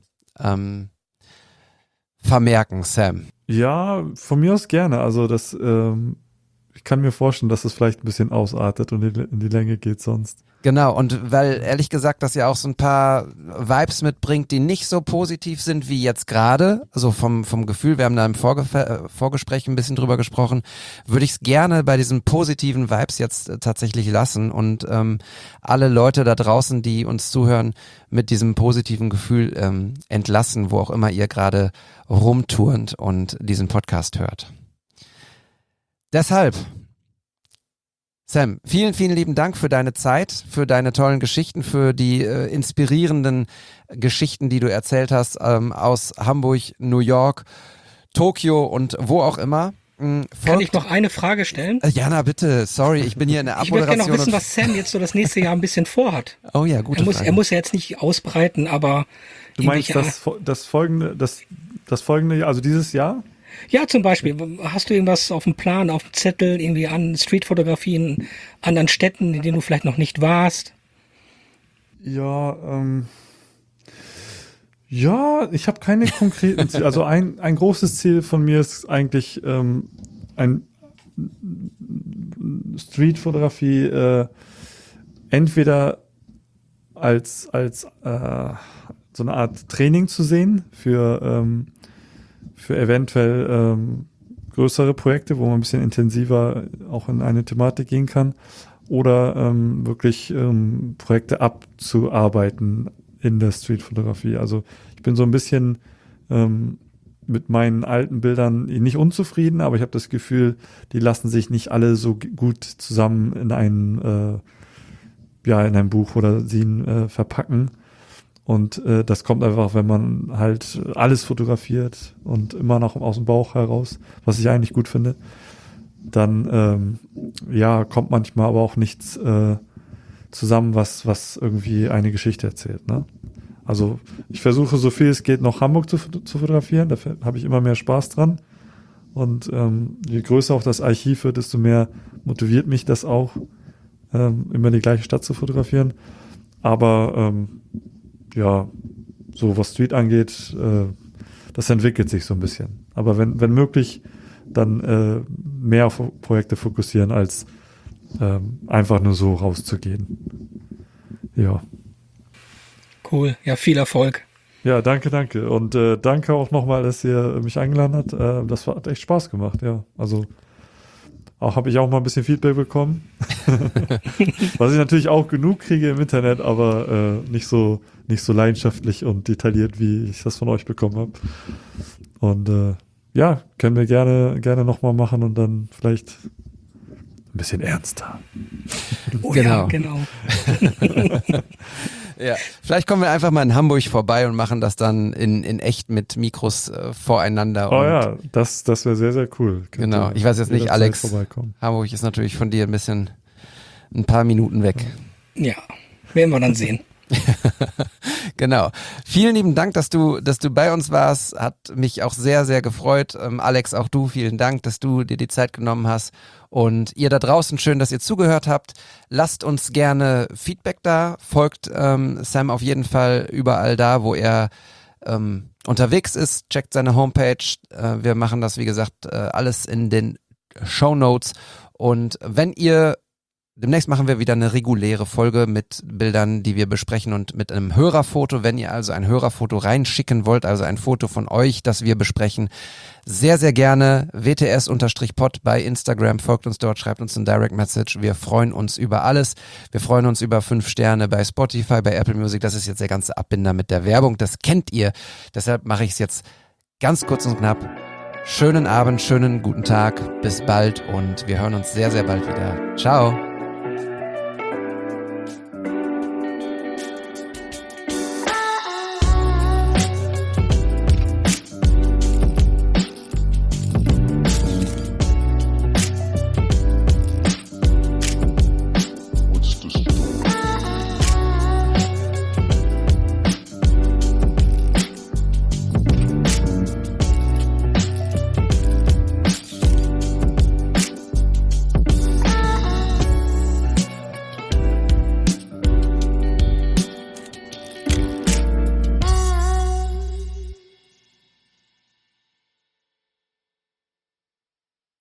vermerken, Sam. Ja, von mir aus gerne. Also das, ich kann mir vorstellen, dass es vielleicht ein bisschen ausartet und in die Länge geht sonst. Genau, und weil ehrlich gesagt das ja auch so ein paar Vibes mitbringt, die nicht so positiv sind wie jetzt gerade, also vom Gefühl, wir haben da im Vorgespräch ein bisschen drüber gesprochen, würde ich es gerne bei diesen positiven Vibes jetzt tatsächlich lassen und alle Leute da draußen, die uns zuhören, mit diesem positiven Gefühl entlassen, wo auch immer ihr gerade rumturnt und diesen Podcast hört. Deshalb, Sam, vielen, vielen lieben Dank für deine Zeit, für deine tollen Geschichten, für die inspirierenden Geschichten, die du erzählt hast aus Hamburg, New York, Tokio und wo auch immer. Kann ich noch eine Frage stellen? Jana, bitte, sorry, ich bin hier in der Ich würde Abmoderation. gerne noch wissen, was Sam jetzt so das nächste Jahr ein bisschen vorhat. Oh ja, gute Frage. Er muss ja jetzt nicht ausbreiten, aber... Du meinst das folgende, also dieses Jahr? Ja, zum Beispiel, hast du irgendwas auf dem Plan, auf dem Zettel, irgendwie an Streetfotografie in anderen Städten, in denen du vielleicht noch nicht warst? Ja, ich habe keine konkreten Ziele. Also ein großes Ziel von mir ist eigentlich ein Streetfotografie entweder als so eine Art Training zu sehen für eventuell größere Projekte, wo man ein bisschen intensiver auch in eine Thematik gehen kann, oder wirklich Projekte abzuarbeiten in der Streetfotografie. Also ich bin so ein bisschen mit meinen alten Bildern nicht unzufrieden, aber ich habe das Gefühl, die lassen sich nicht alle so gut zusammen in ein Buch oder Zine verpacken. Und das kommt einfach, wenn man halt alles fotografiert und immer noch aus dem Bauch heraus, was ich eigentlich gut finde, dann kommt manchmal aber auch nichts zusammen, was irgendwie eine Geschichte erzählt. Ne? Also ich versuche, so viel es geht, noch Hamburg zu fotografieren, da habe ich immer mehr Spaß dran. Und je größer auch das Archiv wird, desto mehr motiviert mich das auch, immer die gleiche Stadt zu fotografieren. Aber so was Street angeht, das entwickelt sich so ein bisschen. Aber wenn möglich, dann mehr auf Projekte fokussieren, als einfach nur so rauszugehen. Ja. Cool, ja, viel Erfolg. Ja, danke. Und danke auch nochmal, dass ihr mich eingeladen habt. Das hat echt Spaß gemacht, ja. Also habe ich auch mal ein bisschen Feedback bekommen. Was ich natürlich auch genug kriege im Internet, aber nicht so leidenschaftlich und detailliert, wie ich das von euch bekommen habe. Und können wir gerne nochmal machen und dann vielleicht ein bisschen ernster. Oh, Genau. Ja, genau. Ja, vielleicht kommen wir einfach mal in Hamburg vorbei und machen das dann in echt mit Mikros voreinander. Oh und ja, das wäre sehr, sehr cool. Genau, ich weiß jetzt nicht, Alex, Hamburg ist natürlich von dir ein paar Minuten weg. Ja, werden wir dann sehen. Genau. Vielen lieben Dank, dass du bei uns warst. Hat mich auch sehr, sehr gefreut. Alex, auch du, vielen Dank, dass du dir die Zeit genommen hast. Und ihr da draußen, schön, dass ihr zugehört habt. Lasst uns gerne Feedback da. Folgt Sam auf jeden Fall überall da, wo er unterwegs ist. Checkt seine Homepage. Wir machen das, wie gesagt, alles in den Shownotes. Und wenn ihr demnächst machen wir wieder eine reguläre Folge mit Bildern, die wir besprechen und mit einem Hörerfoto. Wenn ihr also ein Hörerfoto reinschicken wollt, also ein Foto von euch, das wir besprechen, sehr, sehr gerne WTS_pod bei Instagram. Folgt uns dort, schreibt uns ein Direct Message. Wir freuen uns über alles. Wir freuen uns über 5 Sterne bei Spotify, bei Apple Music. Das ist jetzt der ganze Abbinder mit der Werbung. Das kennt ihr. Deshalb mache ich es jetzt ganz kurz und knapp. schönen Abend, schönen guten Tag, bis bald und wir hören uns sehr, sehr bald wieder. Ciao.